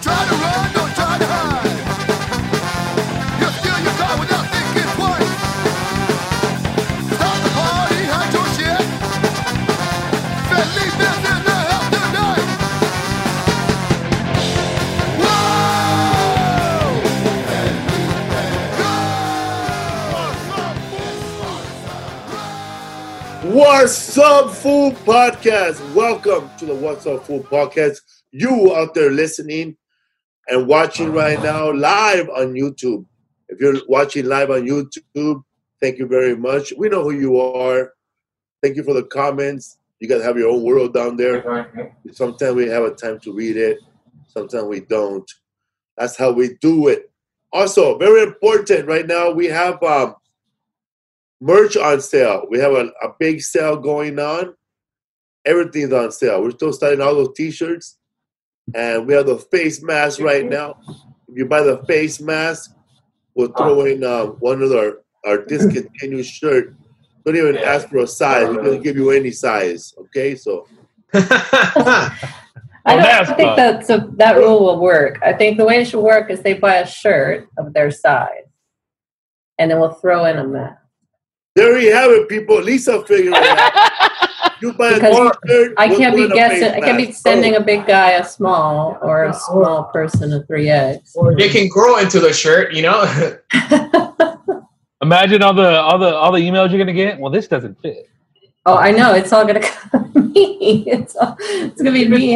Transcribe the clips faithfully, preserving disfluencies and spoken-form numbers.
try to run, don't try to hide. You steal your car without thinking twice. Stop the party, hide your shit. Felipe's in the house tonight. What's up, Fool Podcast? Welcome to the What's Up, Fool Podcast. You out there listening and watching right now live on YouTube. If you're watching live on YouTube, thank you very much. We know who you are. Thank you for the comments. You guys have your own world down there. Sometimes we have a time to read it. Sometimes we don't. That's how we do it. Also, very important right now, we have um, merch on sale. We have a, a big sale going on. Everything's on sale. We're still selling all those t-shirts. And we have the face mask right now. If you buy the face mask, we'll throw in uh, one of our, our discontinued shirt. Don't even ask for a size. We're going to give you any size. Okay? So. I don't think that so that rule will work. I think the way it should work is they buy a shirt of their size. And then we'll throw in a mask. There you have it, people. Lisa figured it out. You buy Because a t-shirt, I can't we'll be put in a face guessing. I can't be mask. sending Oh. a big guy a small or a small person a three X. Or they can grow into the shirt, you know. Imagine all the all the all the emails you're gonna get. Well, this doesn't fit. Oh, I know. It's all gonna come to me. It's all, it's gonna be me.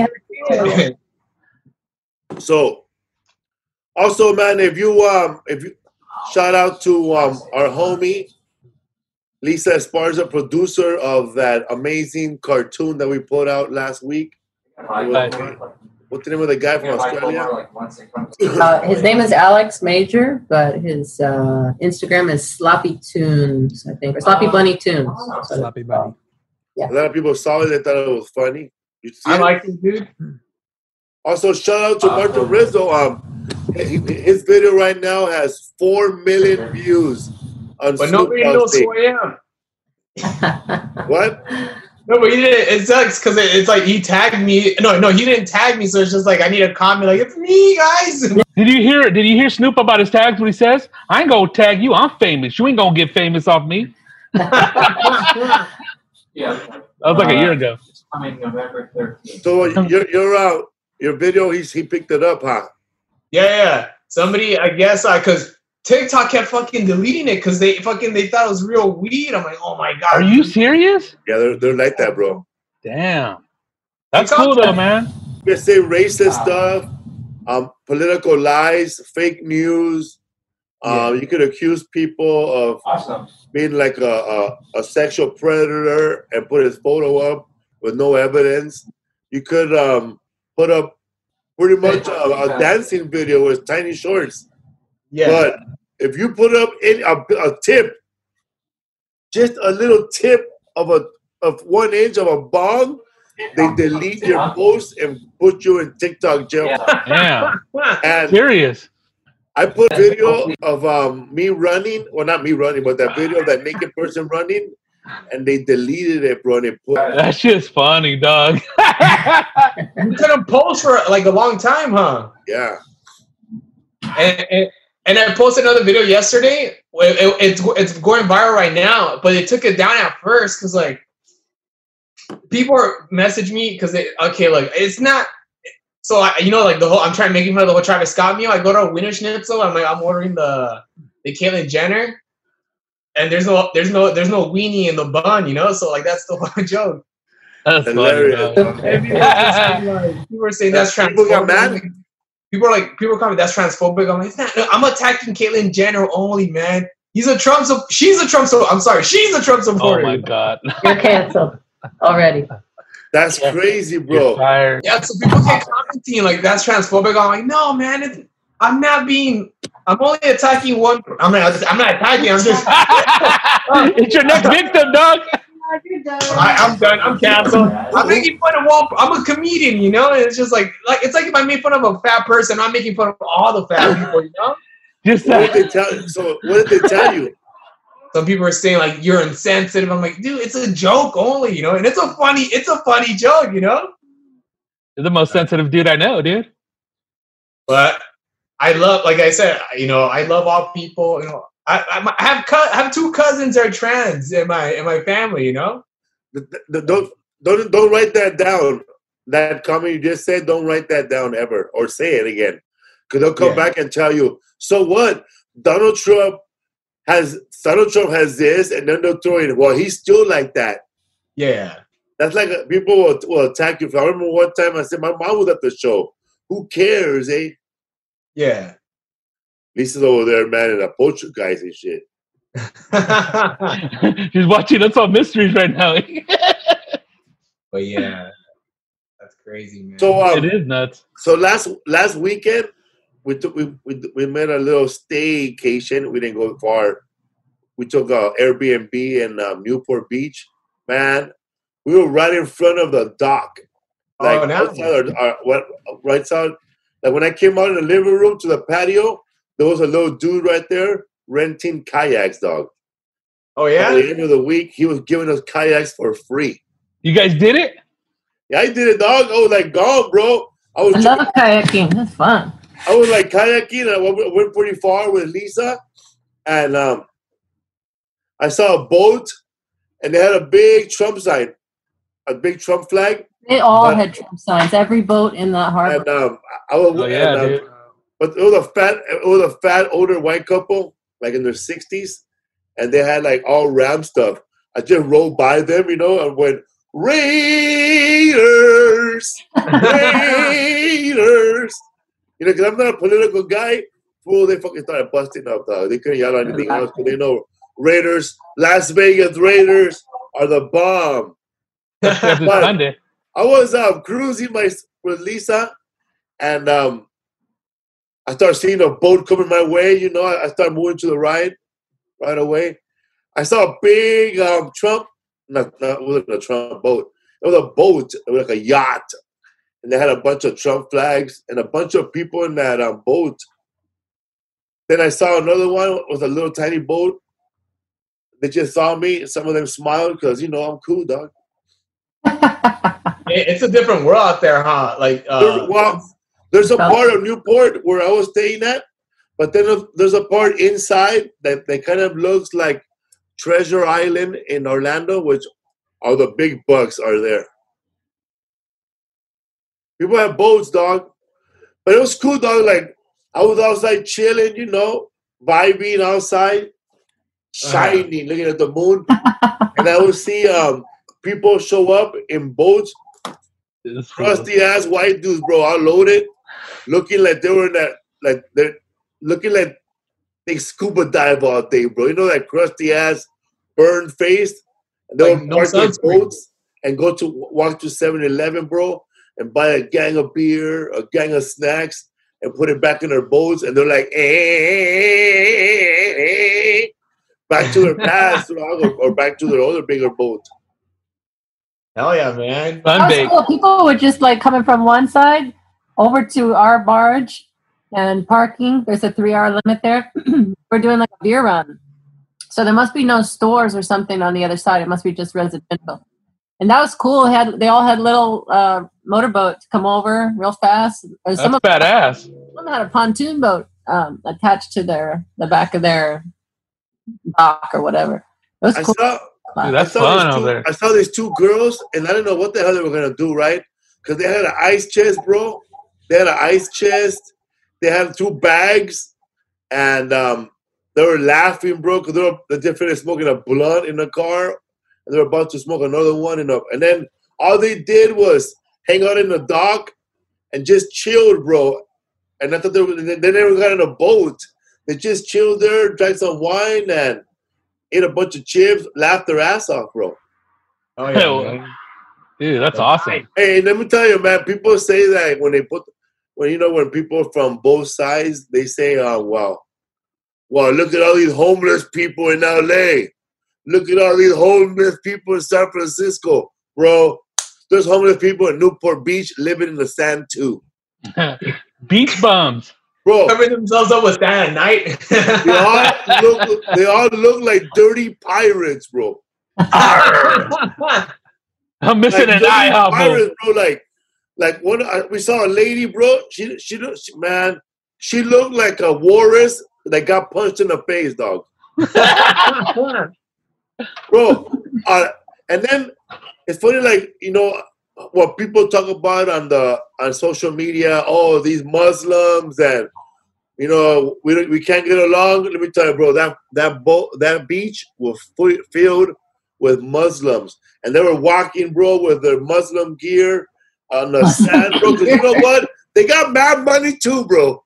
So, also, man, if you um, if you shout out to um our homie Lisa Esparza, producer of that amazing cartoon that we put out last week. Right. What's the name of the guy from Australia? Uh, his name is Alex Major, but his uh, Instagram is Sloppy Tunes, I think, or Sloppy Bunny Tunes. So, Sloppy Bunny. A lot of people saw it. They thought it was funny. You see I it? like it, dude. Also, shout out to Martin Rizzo. Um, he- his video right now has four million views on But Snoop nobody Dogg's knows thing. who I am. What? No, but he didn't. It sucks because it, it's like he tagged me. No, no, he didn't tag me. So it's just like I need a comment. Like it's me, guys. Did you hear? Did you hear Snoop about his tags? What he says? I ain't gonna tag you. I'm famous. You ain't gonna get famous off me. Yeah. That was like a year ago. It's coming November thirteenth. So your your uh, your video, he's he picked it up, huh? Yeah, yeah. Somebody, I guess, because TikTok kept fucking deleting it because they fucking they thought it was real weed. I'm like, oh my god. Are you serious? Yeah, they're they're like that, bro. Damn. That's cool though, man. You can say racist stuff, um, political lies, fake news. Uh, you could accuse people of Awesome. being like a, a, a sexual predator and put his photo up with no evidence. You could um, put up pretty much a, a dancing video with tiny shorts. Yeah. But if you put up any, a, a tip, just a little tip of a of one inch of a bong, they delete your post and put you in TikTok jail. Damn. And Serious. I put video of um, me running, well, not me running, but that video of that naked person running, and they deleted it, bro. And they put, That shit's funny, dog. You couldn't post for like a long time, huh? yeah. And, and and I posted another video yesterday. It, it, it's it's going viral right now, but they took it down at first because like people are message me because they okay, like it's not. So I, you know, like the whole I'm trying to make fun of the whole Travis Scott meal. I go to a Wiener Schnitzel. I'm like I'm ordering the the Caitlyn Jenner, and there's no there's no there's no weenie in the bun, you know. So like that's the whole joke. That's funny, Hilarious. dog. And people, are just saying, like, people are saying that's People got mad? transphobic. People are like, people are calling me that's transphobic. I'm like, it's not, I'm attacking Caitlyn Jenner only, man. He's a Trump, so she's a Trump, so I'm sorry, she's a Trump Oh supporter. my god. You're canceled already. That's crazy, You're bro. fired. Yeah, so people get commenting like that's transphobic. I'm like, no, man, it's, I'm not being. I'm only attacking one. I'm not. I'm not attacking. I'm just. It's your next victim, dog. I, I'm done. I'm canceled. I'm making fun of one. I'm a comedian, you know. And it's just like, like it's like if I made fun of a fat person, I'm making fun of all the fat people, you know. Just What that. did they tell? So what did they tell you? Some people are saying like you're insensitive. I'm like, dude, it's a joke only, you know, and it's a funny, it's a funny joke, you know. You're the most sensitive dude I know, dude. But I love, like I said, you know, I love all people. You know, I, I I have co- I have two cousins that are trans in my in my family. You know, The- the- the- don't don't don't write that down. That comment you just said, don't write that down ever or say it again, because they'll come Yeah. back and tell you. So what? Donald Trump has Donald Trump has this, and then they'll throw in. Well, he's still like that. yeah, That's like a, people will, will attack you. I remember one time I said my mom was at the show. Who cares, eh? yeah. Lisa's over there, man, in a poltergeist and shit. She's watching Unsolved Mysteries right now. But yeah, that's crazy, man. So um, It is nuts. So last last weekend, we took we we, we made a little staycation. We didn't go far. We took a Airbnb in um, Newport Beach. Man, we were right in front of the dock, like Oh, nice. outside our, our, what right side. Like when I came out in the living room to the patio, there was a little dude right there renting kayaks, dog. Oh At yeah, the end of the week, he was giving us kayaks for free. You guys did it? Yeah, I did it, dog. I was like, gone, bro. I was I love kayaking. That's fun. I was like kayaking. I went, went pretty far with Lisa, and um, I saw a boat, and they had a big Trump sign, a big Trump flag. They all But- had Trump signs. Every boat in the harbor. And um, I was, Oh, yeah, and, um, dude. but it was a fat, it was a fat older white couple, like in their sixties, and they had like all Ram stuff. I just rolled by them, you know, and went Raiders, Raiders. You know, because I'm not a political guy. Fool, they fucking started busting up, dog. They couldn't yell out anything else because they know Raiders, Las Vegas Raiders are the bomb. That's But- Sunday. I was um, cruising my with Lisa, and um, I started seeing a boat coming my way. You know, I, I started moving to the right, right away. I saw a big um, Trump. Not, not it wasn't a Trump boat. It was a boat. It was like a yacht, and they had a bunch of Trump flags and a bunch of people in that um, boat. Then I saw another one. It was a little tiny boat. They just saw me. Some of them smiled because you know I'm cool, dog. It- it's a different world out there, huh? Like, uh, There's, well, there's a part of Newport where I was staying at, but then there's a part inside that, that kind of looks like Treasure Island in Orlando, which all the big bucks are there. People have boats, dog. But it was cool, dog. Like, I was outside chilling, you know, vibing outside, shining, looking at the moon. And I would see um, people show up in boats. It's cool. Crusty ass white dudes, bro, all loaded, looking like they were in that, like they're looking like they scuba dive all day, bro. You know that crusty ass, burned face, and they Like, would no park their sunscreen. boats and go to walk to seven eleven, bro, and buy a gang of beer, a gang of snacks, and put it back in their boats, and they're like, eh, back to their past, or, or back to their other bigger boat. hell yeah, man. Sunday. Also, people were just like coming from one side over to our barge and parking. There's a three-hour limit there. We're doing like a beer run, so there must be no stores or something on the other side. It must be just residential. And that was cool. They had they all had little uh, motorboats come over real fast. Or That's some of badass. them had a pontoon boat um, attached to their the back of their dock or whatever. It was I cool. saw. Dude, that's I saw fun these over two, there. I saw these two girls, and I didn't know what the hell they were gonna do, right? Because they had an ice chest, bro. They had an ice chest. They had two bags, and um, they were laughing, bro, because they were the different smoking a blunt in the car, and they were about to smoke another one. In a, and then all they did was hang out in the dock and just chilled, bro. And I thought they, were, they they never got in a boat. They just chilled there, drank some wine, and ate a bunch of chips, laughed their ass off, bro. Oh yeah, man. Dude, that's awesome. Hey, let me tell you, man. People say that when they put, when you know, when people from both sides, they say, "Oh, wow, wow, look at all these homeless people in L A. Look at all these homeless people in San Francisco, bro. There's homeless people in Newport Beach living in the sand too, Beach bums. bro. Covering themselves up with that at night. They all look, they all look like dirty pirates, bro. I'm missing Like an dirty eye, huh, bro? pirates, bro. Like, Like one, I, we saw a lady, bro. She, she, looked- she, man, she looked like a walrus that got punched in the face, dog. Bro, uh, and then it's funny, like, you know, what people talk about on the on social media. Oh, these Muslims, and you know, we don't- we can't get along. Let me tell you, bro, that that boat, that beach was fully filled with Muslims, and they were walking, bro, with their Muslim gear on the sand, bro. Because you know what? They got mad money too, bro.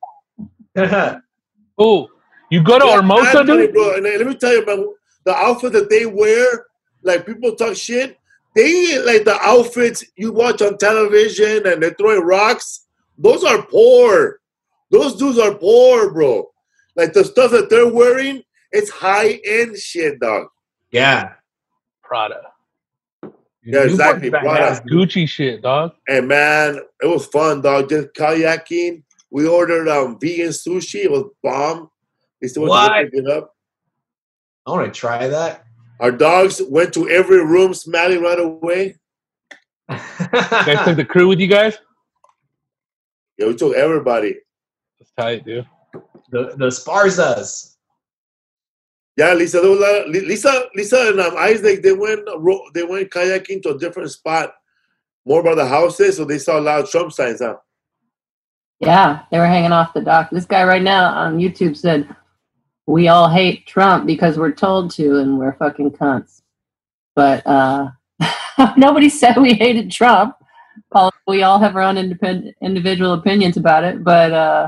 Oh, you go to They got Hermosa, mad money, dude? bro. And then, let me tell you, man, the outfit that they wear, like people talk shit. They ain't like the outfits you watch on television and they're throwing rocks. Those are poor. Those dudes are poor, bro. Like the stuff that they're wearing, it's high end shit, dog. Yeah. Prada. Yeah, exactly, Newport's Prada. badass, dude. Gucci shit, dog. And man, it was fun, dog. Just kayaking. We ordered um vegan sushi. It was bomb. We still went to What? go pick it up. I want to try that. Our dogs went to every room smelling right away. You guys took the crew with you guys? Yeah, we took everybody. That's tight, dude. the the Sparzas. Yeah, Lisa, there was a lot of, Lisa, Lisa, and um, Isaac, they went ro- they went kayaking to a different spot, more by the houses, so they saw a lot of Trump signs. Huh? Yeah, they were hanging off the dock. This guy right now on YouTube said, "We all hate Trump because we're told to, and we're fucking cunts." But uh, nobody said we hated Trump. All- We all have our own independent, individual opinions about it, but uh,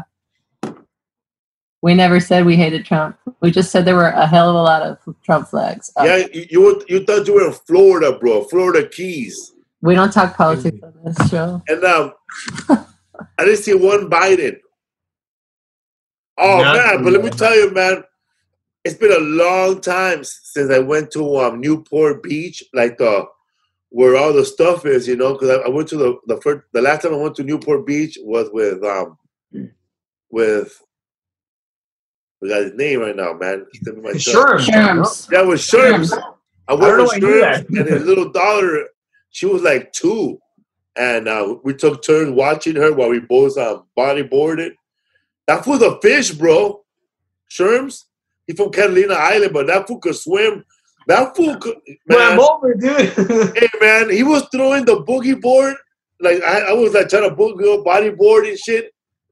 we never said we hated Trump. We just said there were a hell of a lot of Trump flags. up. Yeah, you you, would, you thought you were in Florida, bro, Florida Keys, We don't talk politics on this show. and um, I didn't see one Biden. Oh Not man, but let me really. tell you, man, it's been a long time since I went to um, Newport Beach, like the where all the stuff is, you know. Because I, I went to the the first, the last time I went to Newport Beach was with um with we got his name right now, man. It's gonna be my tongue. Sure. Sherms. Yeah, with Sherms. I I went don't know with why I knew Sherms, that. and his little daughter, she was like two, and uh, we took turns watching her while we both um, bodyboarded. That fool's a fish, bro. Sherms. He from Catalina Island, but that fool could swim. That fool could, Man, man. over, dude. Hey, man, he was throwing the boogie board. Like, I, I was like trying to boogie up bodyboard and shit.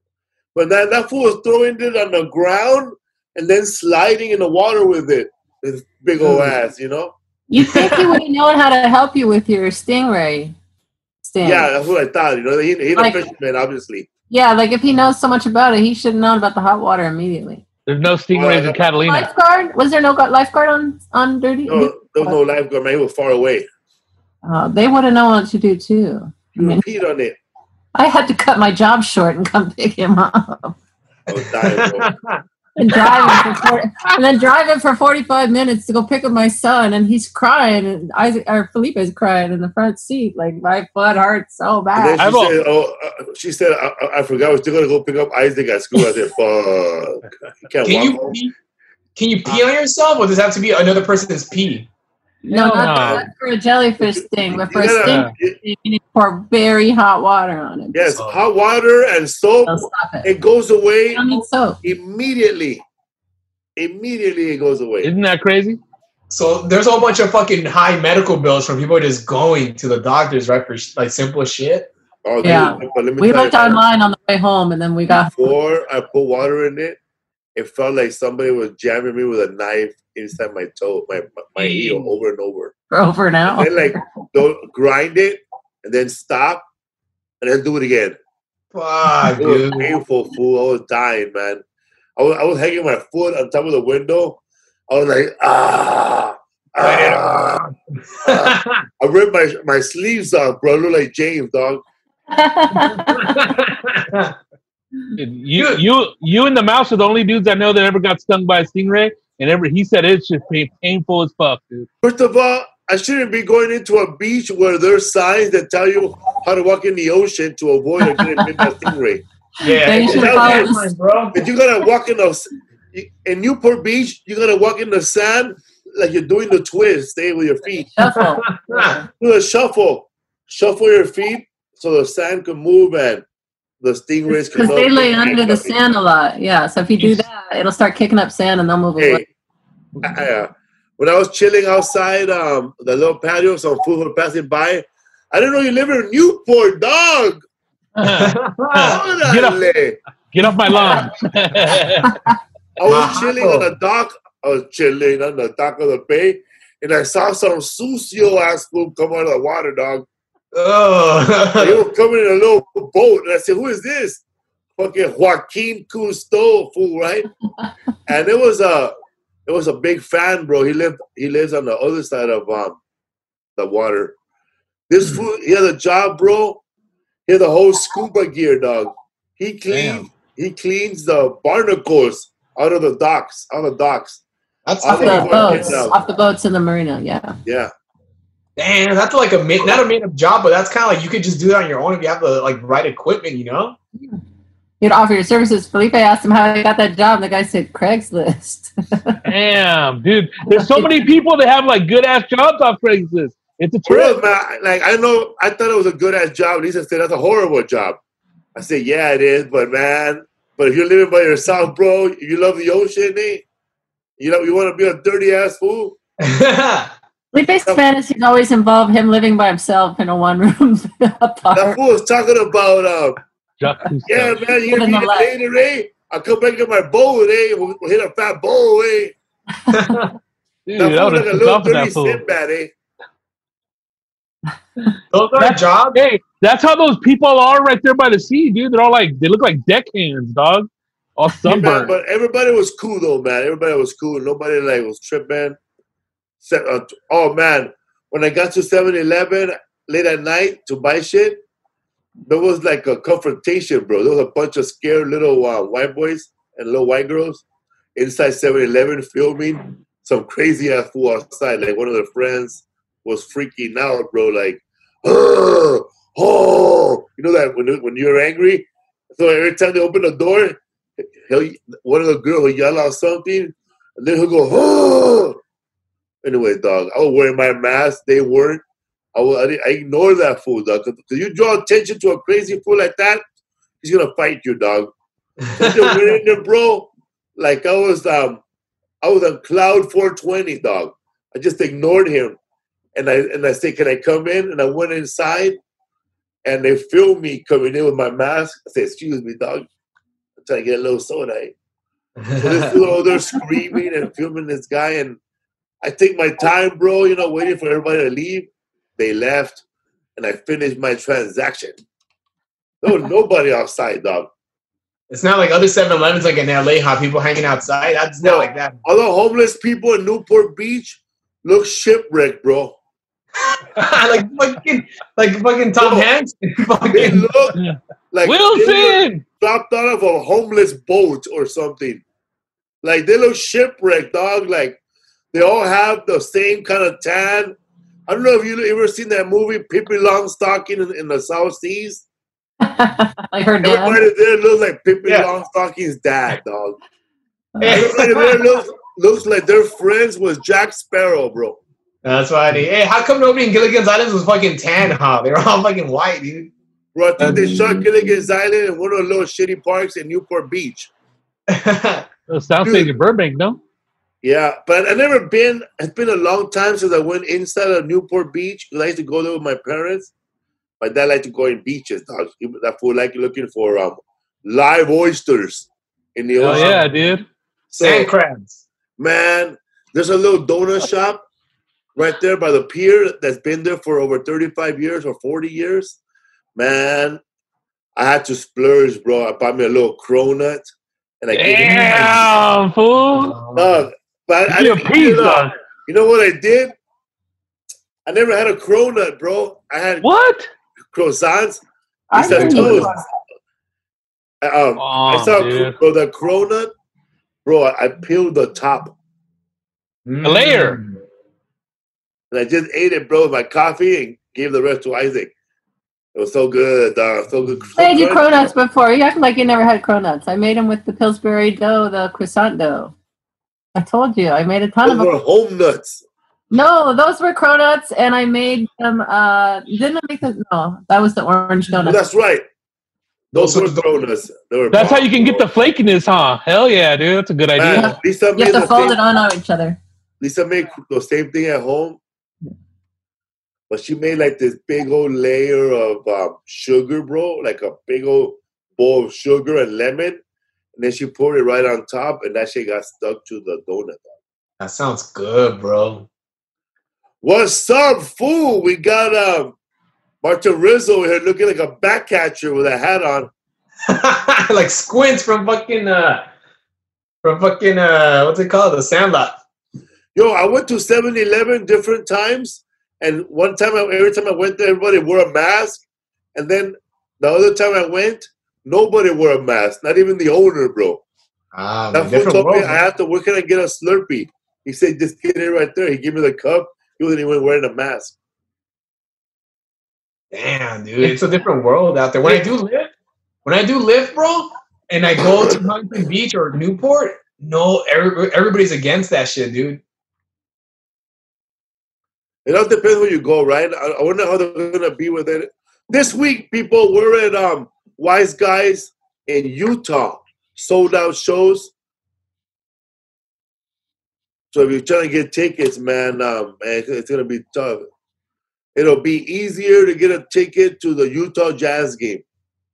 But that, that fool was throwing it on the ground and then sliding in the water with it. His big old Dude. ass, you know? You think he would have known how to help you with your stingray sting? Yeah, that's what I thought. You know, he, he's Like- a fisherman, obviously. Yeah, like if he knows so much about it, he should have known about the hot water immediately. There's no stingrays in Catalina. Lifeguard? Was there no gu- lifeguard on on Dirty? No, there was no lifeguard, man. He was far away. Uh, they would have known what to do too. I He mean, peed on it. I had to cut my job short and come pick him up. I was dying, bro. And driving for forty, and then driving for forty-five minutes to go pick up my son, and he's crying, and Isaac or Felipe's crying in the front seat, like my foot hurts so And bad. then I've she al- said, "Oh, uh, she said, I, I, I forgot. I was still gonna go pick up Isaac at school." I said, "Fuck, he can't Can walk you home." pee, can you pee on yourself, or does it have to be another person's pee? No, Hell not, no. not for a jellyfish sting, but for You a gotta- sting, you need to pour very hot water on it. Yes, hot water and soap. They'll stop it. It goes You away don't need soap. immediately. Immediately, it goes away. Isn't that crazy? So there's a whole bunch of fucking high medical bills from people just going to the doctors, right, for sh- like simple shit. Oh, dude, Yeah. but let me We tell looked you, man, online on the way home, and then we got before I put water in it, it felt like somebody was jamming me with a knife inside my toe, my my, my heel, Mm. over and over. for over an hour. And then like don't grind it and then stop and then do it again. Fuck, It was dude. painful, fool. I was dying, man. I was I was hanging my foot on top of the window. I was like, ah, ah. I ripped my my sleeves off, bro. I look like James, dog. You, you, you and the mouse are the only dudes I know that ever got stung by a stingray, and ever he said it's just pain, painful as fuck, dude. First of all, I shouldn't be going into a beach where there's signs that tell you how to walk in the ocean to avoid or getting bit by a stingray. Yeah, They it's should just follow guidelines, this- bro. If you gotta walk in the in Newport Beach, you gotta walk in the sand like you're doing the twist, stay with your feet. Shuffle. Do a shuffle, shuffle your feet, so the sand can move and the stingrays can Because they move. lay under the sand a lot. Yeah. So if you do that, it'll start kicking up sand and they'll move away. Hey, uh, when I was chilling outside um, the little patio, some food were passing by. I didn't know you live in Newport, dog. Get off, get off my lawn. I was chilling on the dock. I was chilling on the dock of the bay, and I saw some sucio ass fool come out of the water, dog. Oh. They were coming in a little boat, and I said, "Who is this?" Fucking Joaquin Cousteau, fool, right? And it was a, it was a big fan, bro. He lived, he lives on the other side of um, the water. This fool, he had a job, bro. He had the whole scuba gear, dog. He cleans, he cleans the barnacles out of the docks, out of the docks. That's Off the Out of boats. the- Off the boats in the marina. Yeah. Yeah. damn. That's like a made, not a made up job, but that's kind of like you could just do it on your own if you have the like right equipment, you know. You'd offer your services. Felipe asked him how he got that job. And the guy said Craigslist. Damn, dude. There's so many people that have like good ass jobs off Craigslist. It's a Bro, trip. man, like I know, I thought it was a good ass job. Lisa said that's a horrible job. I said, yeah, it is, but man, but if you're living by yourself, bro, you love the ocean, eh? You know, you want to be a dirty ass fool. Felipe's fantasies always involve him living by himself in a one room That apartment. fool was talking about, uh, Jacques yeah, Cousteau. man, you gonna Living be the life. later, eh? I'll come back to my bowl, eh? We'll, we'll hit a fat bowl, eh? Dude, That I fool would like have a took little off of dirty that fool. Sinbad, eh? Those are That- jobs. Hey, that's how those people are right there by the sea, dude. They're all like, they look like deckhands, dog. All Man, sunburned. but everybody was cool though, man. Everybody was cool. Nobody like was tripping. Se- uh, Oh man, when I got to seven eleven late at night to buy shit, there was like a confrontation, bro. There was a bunch of scared little uh, white boys and little white girls inside seven eleven filming some crazy ass fool outside. Like one of their friends was freaking out, bro. Like, oh, oh, you know that when when you're angry. So every time they open the door, he'll, one of the girls will yell out something, and then he'll go, oh. Anyway, dog, I was wearing my mask. They weren't. I, was, I, didn't- I ignored that fool, dog. Because you draw attention to a crazy fool like that, he's going to fight you, dog. So they went in there, bro, like I was um, I was on cloud four twenty, dog. I just ignored him. And I and I said, can I come in? And I went inside, and they filmed me coming in with my mask. I said, excuse me, dog. I'm trying to get a little soda. Eh? So this fool over there screaming and filming this guy, and I take my time, bro, you know, waiting for everybody to leave. They left, and I finished my transaction. There was nobody outside, dog. It's not like other seven elevens like in L A, how people hanging outside. That's not No. like that. All the homeless people in Newport Beach look shipwrecked, bro. like fucking, like fucking Tom No. Hanks. They Fucking, look like they were Wilson! dropped out of a homeless boat or something. Like they look shipwrecked, dog. Like they all have the same kind of tan. I don't know if you ever seen that movie Pippi Longstocking in, in the South Seas. Like her dad. Everybody there looks like Pippi Yeah. Longstocking's dad, dog. Uh, Everybody there looks, looks like they're friends with Jack Sparrow, bro. that's why I Hey, how come nobody in Gilligan's Island was fucking tan, huh? They were all fucking white, dude. Bro, I think they shot Gilligan's Island in one of the little shitty parks in Newport Beach. Oh, soundstage in Burbank, no? Yeah, but I've never been. It's been a long time since I went inside of Newport Beach. I used to go there with my parents. My dad liked to go in beaches, dog. He- That fool like looking for um live oysters in the Oh, ocean. yeah, dude. So, Sand crabs. man, there's a little donut shop right there by the pier that's been there for over thirty-five years or forty years. Man, I had to splurge, bro. I bought me a little cronut, and I gave it. Damn, fool. Dog, but I, I Give didn't me a eat piece, it all. dog. You know what I did? I never had a cronut, bro. I had What? croissants. I It's a didn't toast. know. Um, Oh, I saw dude. bro, the cronut, bro. I peeled the top A layer. and I just ate it, bro, with my coffee and gave the rest to Isaac. It was so good, dog. So good. So I made you crunchy. cronuts before. You act like you never had cronuts. I made them with the Pillsbury dough, the croissant dough. I told you. I made a ton Those of were them. home nuts. No, those were cronuts, and I made them. Uh, didn't I make the? No, that was the orange Well, donut. that's right. Those Those were were the- donuts. They were That's how you can bomb, get the flakiness, huh? Hell yeah, dude. That's a good bro. idea. Man, Lisa You made have to the fold same, it on on each other. Lisa made the same thing at home, but she made like this big old layer of um, sugar, bro, like a big old bowl of sugar and lemon, and then she poured it right on top, and that shit got stuck to the donut. That sounds good, bro. What's up, fool? We got um, Martin Rizzo here looking like a bat catcher with a hat on. Like Squints from fucking uh from fucking uh what's it called? The Sandlot. Yo, I went to seven eleven different times, and one time, I, every time I went there, everybody wore a mask, and then the other time I went, nobody wore a mask, not even the owner, bro. Ah, That man, fool different told me world. I have to, where can I get a Slurpee? He said, just get it right there. He gave me the cup. He wasn't even wearing a mask. Damn, dude, it's a different world out there. When I do live, when I do live, bro, and I go to Huntington Beach or Newport, no, every, everybody's against that shit, dude. It all depends where you go, right? I, I wonder how they're going to be with it. This week, people, we're at um, Wise Guys in Utah. Sold out shows. So if you're trying to get tickets, man, um, man, it's going to be tough. It'll be easier to get a ticket to the Utah Jazz game.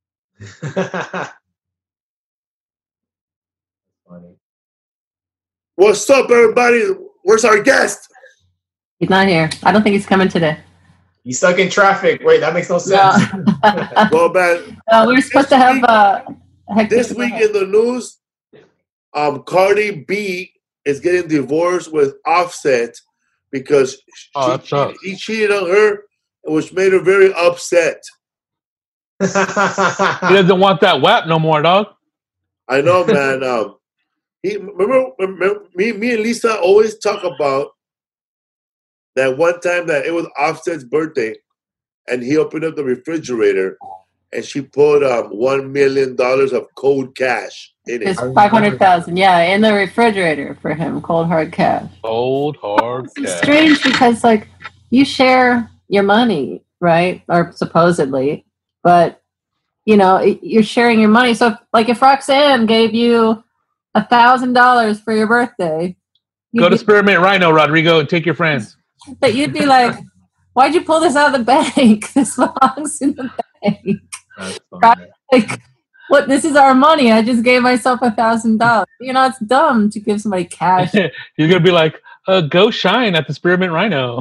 Funny. What's up, everybody? Where's our guest? He's not here. I don't think he's coming today. He's stuck in traffic. Wait, that makes no sense. No. Well, man, Uh, we were supposed to have uh, Hector. this week in the news, um, Cardi B is getting divorced with Offset because Oh, she, that sucks. he cheated on her, which made her very upset. He doesn't want that W A P no more, dog. I know, man. Um, he remember, remember me, me and Lisa always talk about that one time that it was Offset's birthday, and he opened up the refrigerator, and she put um one million dollars of cold cash in it. It's five hundred thousand. Yeah, in the refrigerator for him, cold hard cash. Cold, hard It's cash. strange because like you share your money, right? Or supposedly, but you know it- you're sharing your money. So if, like if Roxanne gave you a thousand dollars for your birthday, you'd Go to be- Spearmint Rhino, Rodrigo, and take your friends. but you'd be like, why'd you pull this out of the bank? This belongs in the bank. That's funny. Right? Like, what? This is our money. I just gave myself a thousand dollars. You know, it's dumb to give somebody cash. You're gonna be like, uh, go shine at the Spearmint Rhino.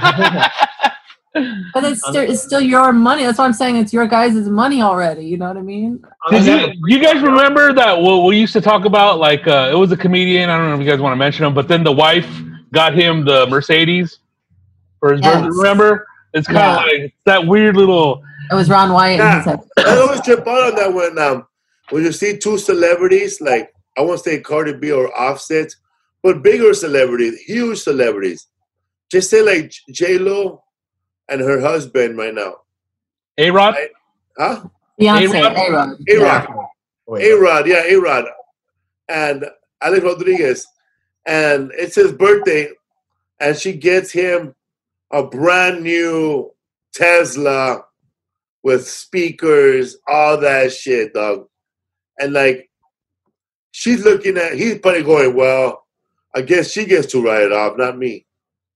But it's still, it's still your money. That's why I'm saying it's your guys' money already. You know what I mean? Did you, you guys remember that? Well, we used to talk about like uh, it was a comedian. I don't know if you guys want to mention him, but then the wife got him the Mercedes for his Yes. birthday. Remember? It's kind Yeah. of like that weird little. It was Ron Wyatt. Yeah. He said, I always trip out on that when um when you see two celebrities, like I won't say Cardi B or Offset, but bigger celebrities, huge celebrities. Just say like J Lo and her husband right now. A Rod. Right. Huh? Beyonce, A-Rod? A-Rod. A Yeah. Rod. Wait. A Rod, yeah, A Rod. And Alex Rodriguez. And it's his birthday, and she gets him a brand new Tesla with speakers, all that shit, dog. And like, she's looking at, he's probably going, well, I guess she gets to write it off, not me.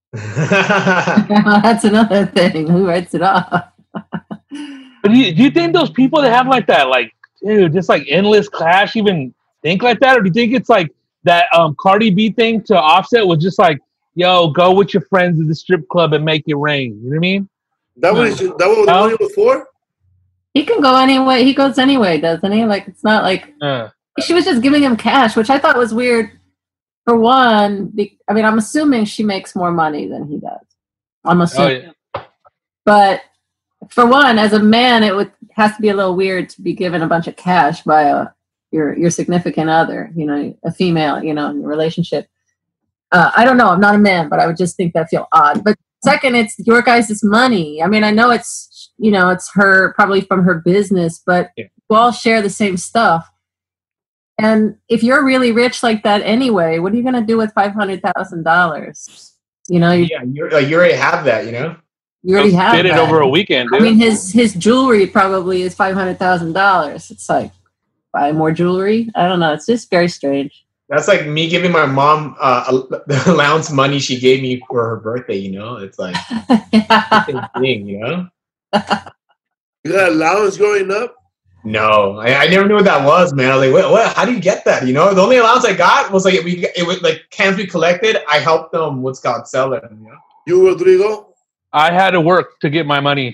That's another thing. Who writes it off? But do you, do you think those people that have like that, like, dude, just like endless clash, even think like that, or do you think it's like that um Cardi B thing to Offset was just like, yo, go with your friends to the strip club and make it rain? You know what I mean? That was that was No. what it was for? He can go anyway. He goes anyway, doesn't he? Like, it's not like Uh, she was just giving him cash, which I thought was weird. For one, be, I mean, I'm assuming she makes more money than he does. I'm oh assuming. yeah. But for one, as a man, it would has to be a little weird to be given a bunch of cash by a your your significant other, you know, a female, you know, in your relationship. Uh, I don't know. I'm not a man, but I would just think that feel odd. But second, it's your guys' money. I mean, I know it's you know it's her probably from her business, but Yeah. you all share the same stuff. And if you're really rich like that anyway, what are you going to do with five hundred thousand dollars? You know, you, Yeah, you like, you already have that, you know. you already have Did it that. over a weekend, I dude. mean, his his jewelry probably is five hundred thousand dollars. It's like buy more jewelry. I don't know. It's just very strange. That's like me giving my mom uh, the allowance money she gave me for her birthday. You know, it's like the same thing. You know. You got allowance growing up? No, I, I never knew what that was, man. I was like, what, what? How do you get that? You know, the only allowance I got was like we it was like cans we collected. I helped them what's called sell them. You know. You, Rodrigo? I had to work to get my money,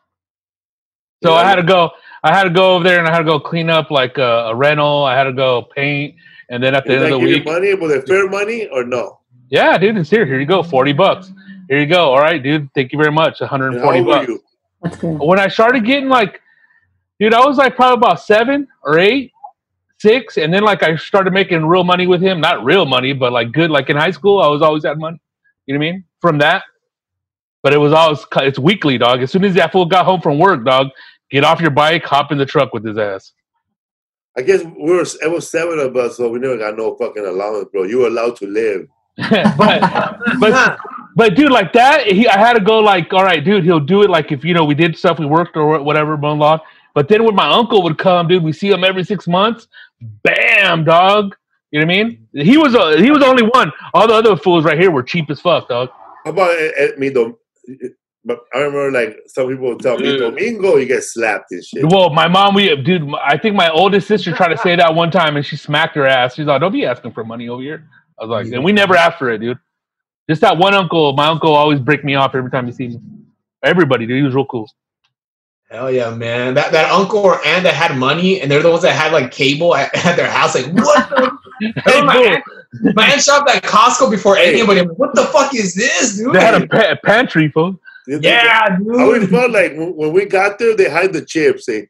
so Yeah. I had to go. I had to go over there and I had to go clean up like a, a rental. I had to go paint, and then at the Did end they of the give week, you money? Was it fair money or no? yeah, dude, it's here. Here you go, forty bucks. Here you go. All right, dude. Thank you very much. one hundred And and how forty old were bucks. you? That's good. When I started getting like, dude, I was like probably about seven or eight, six, and then like I started making real money with him. Not real money, but like good. Like in high school, I was always had money. You know what I mean? From that, but it was always it's weekly, dog. As soon as that fool got home from work, dog, get off your bike, hop in the truck with his ass. I guess we were. It was seven of us, so we never got no fucking allowance, bro. You were allowed to live. but but but dude, like that, he I had to go like, all right, dude, he'll do it like if you know we did stuff, we worked or whatever, blah blah. But then when my uncle would come, dude, we see him every six months. Bam, dog. You know what I mean? He was a, he was the only one. All the other fools right here were cheap as fuck, dog. How about at, at me though? But I remember like some people would tell me, Dude. Domingo, you get slapped and shit. Well, my mom, we dude, I think my oldest sister tried to say that one time, and she smacked her ass. She's like, "Don't be asking for money over here." I was like, and we never asked for it, dude. Just that one uncle. My uncle always break me off every time he sees me. Everybody, dude, he was real cool. Hell yeah, man! That that uncle or aunt that had money, and they're the ones that had like cable at, at their house. Like, what? The? Hey, my, dude, aunt, my aunt shopped at Costco before anybody. I'm like, what the fuck is this, dude? they had a, pa- a pantry, fool. yeah, I always dude. felt like when when we got there, they hide the chips. Eh?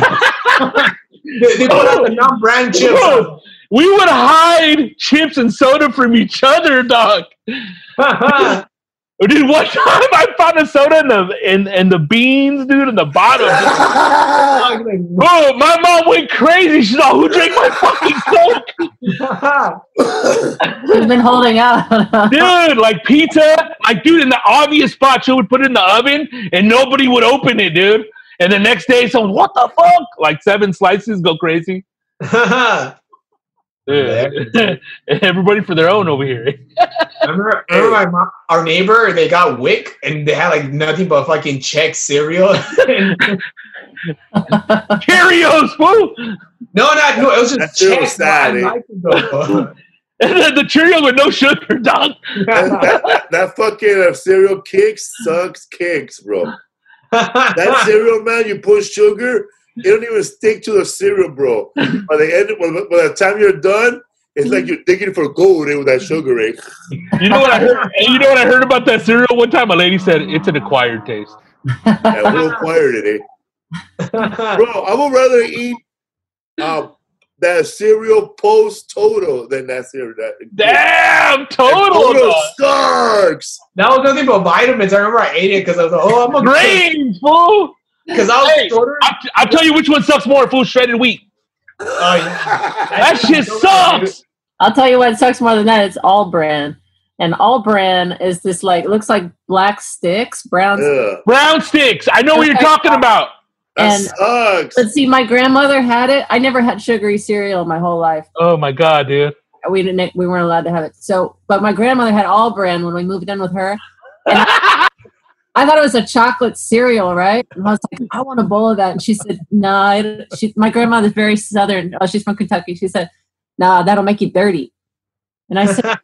They, they put out the non-brand chips. Bro, we would hide chips and soda from each other, dog. Dude, one time I found a soda in the in, in the beans, dude, in the bottom. Bro, my mom went crazy. She's like, "Who drank my fucking Coke?" She's been holding out. Dude, like pizza, like dude, in the obvious spot, she would put it in the oven and nobody would open it, dude. And the next day, someone, what the fuck? Like seven slices, go crazy. Dude. Everybody for their own over here. remember, remember my mom, our neighbor, they got Wick, and they had like nothing but fucking Chex cereal. Cheerios, fool. no, not no, it was That just shit was Chex. sad, I eh? liked it though. And then the Cheerios with no sugar, dog. that, that, that fucking uh, cereal kicks sucks kicks, bro. That cereal, man, you put sugar, it don't even stick to the cereal, bro. By the end, by, by the time you're done, it's like you're digging for gold eh, with that sugar, eh? You know what I heard? And you know what I heard about that cereal one time? A lady said it's an acquired taste. Yeah, we acquired it, eh? Bro, I would rather eat um, that cereal post Toto than that cereal. That, Damn, that total. Toto dog. sucks. That was nothing but vitamins. I remember I ate it because I was like, oh, I'm a Grains, fool. Because I was Hey, shorter. I'll, I'll tell you which one sucks more, fool. Shredded wheat. Oh, yeah. That shit sucks. I'll tell you what sucks more than that. It's All Brand. And All Brand is this like, looks like black sticks, brown sticks. Yeah, Brown sticks. I know what you're talking about. that And- sucks. But see, my grandmother had it. I never had sugary cereal my whole life. Oh my god, dude. We didn't. We weren't allowed to have it. So, but my grandmother had All Brand when we moved in with her. And I, I thought it was a chocolate cereal, right? And I was like, I want a bowl of that. And she said, No. Nah, she, my grandmother's very southern. Oh, she's from Kentucky. She said, Nah, that'll make you dirty. And I said,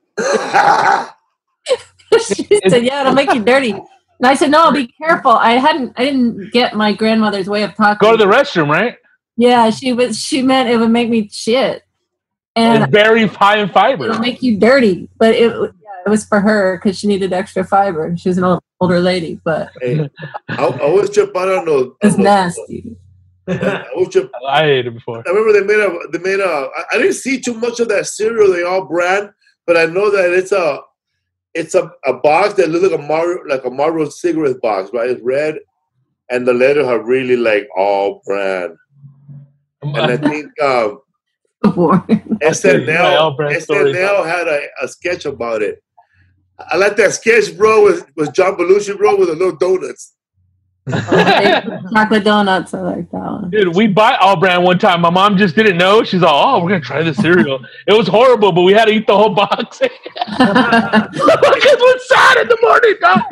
She said, Yeah, it'll make you dirty. And I said, No, be careful. I hadn't. I didn't get my grandmother's way of talking. Go to the restroom, right? Yeah, she was. She meant it would make me shit, and It's very high in it'll fiber. make you dirty. But it, yeah, it was for her because she needed extra fiber. She was an old, older lady, but Hey, I, I always jump out on those. it's on those- nasty. I always jump I ate it before. I remember they made a they made a I, I didn't see too much of that cereal they all brand, but I know that it's a it's a, a box that looks like a Mario like a Marlboro cigarette box, right? It's red and the letters are really like all brand. And I think um Boring. S N My all L brand S stories. N L had a, a sketch about it. I like that sketch, bro, with, with John Belushi, bro, with the little donuts. Chocolate donuts. I like that one. Dude, we bought all brand one time. My mom just didn't know. She's like, "Oh, we're gonna try this cereal." It was horrible, but we had to eat the whole box. Because we're sad in the morning, dog.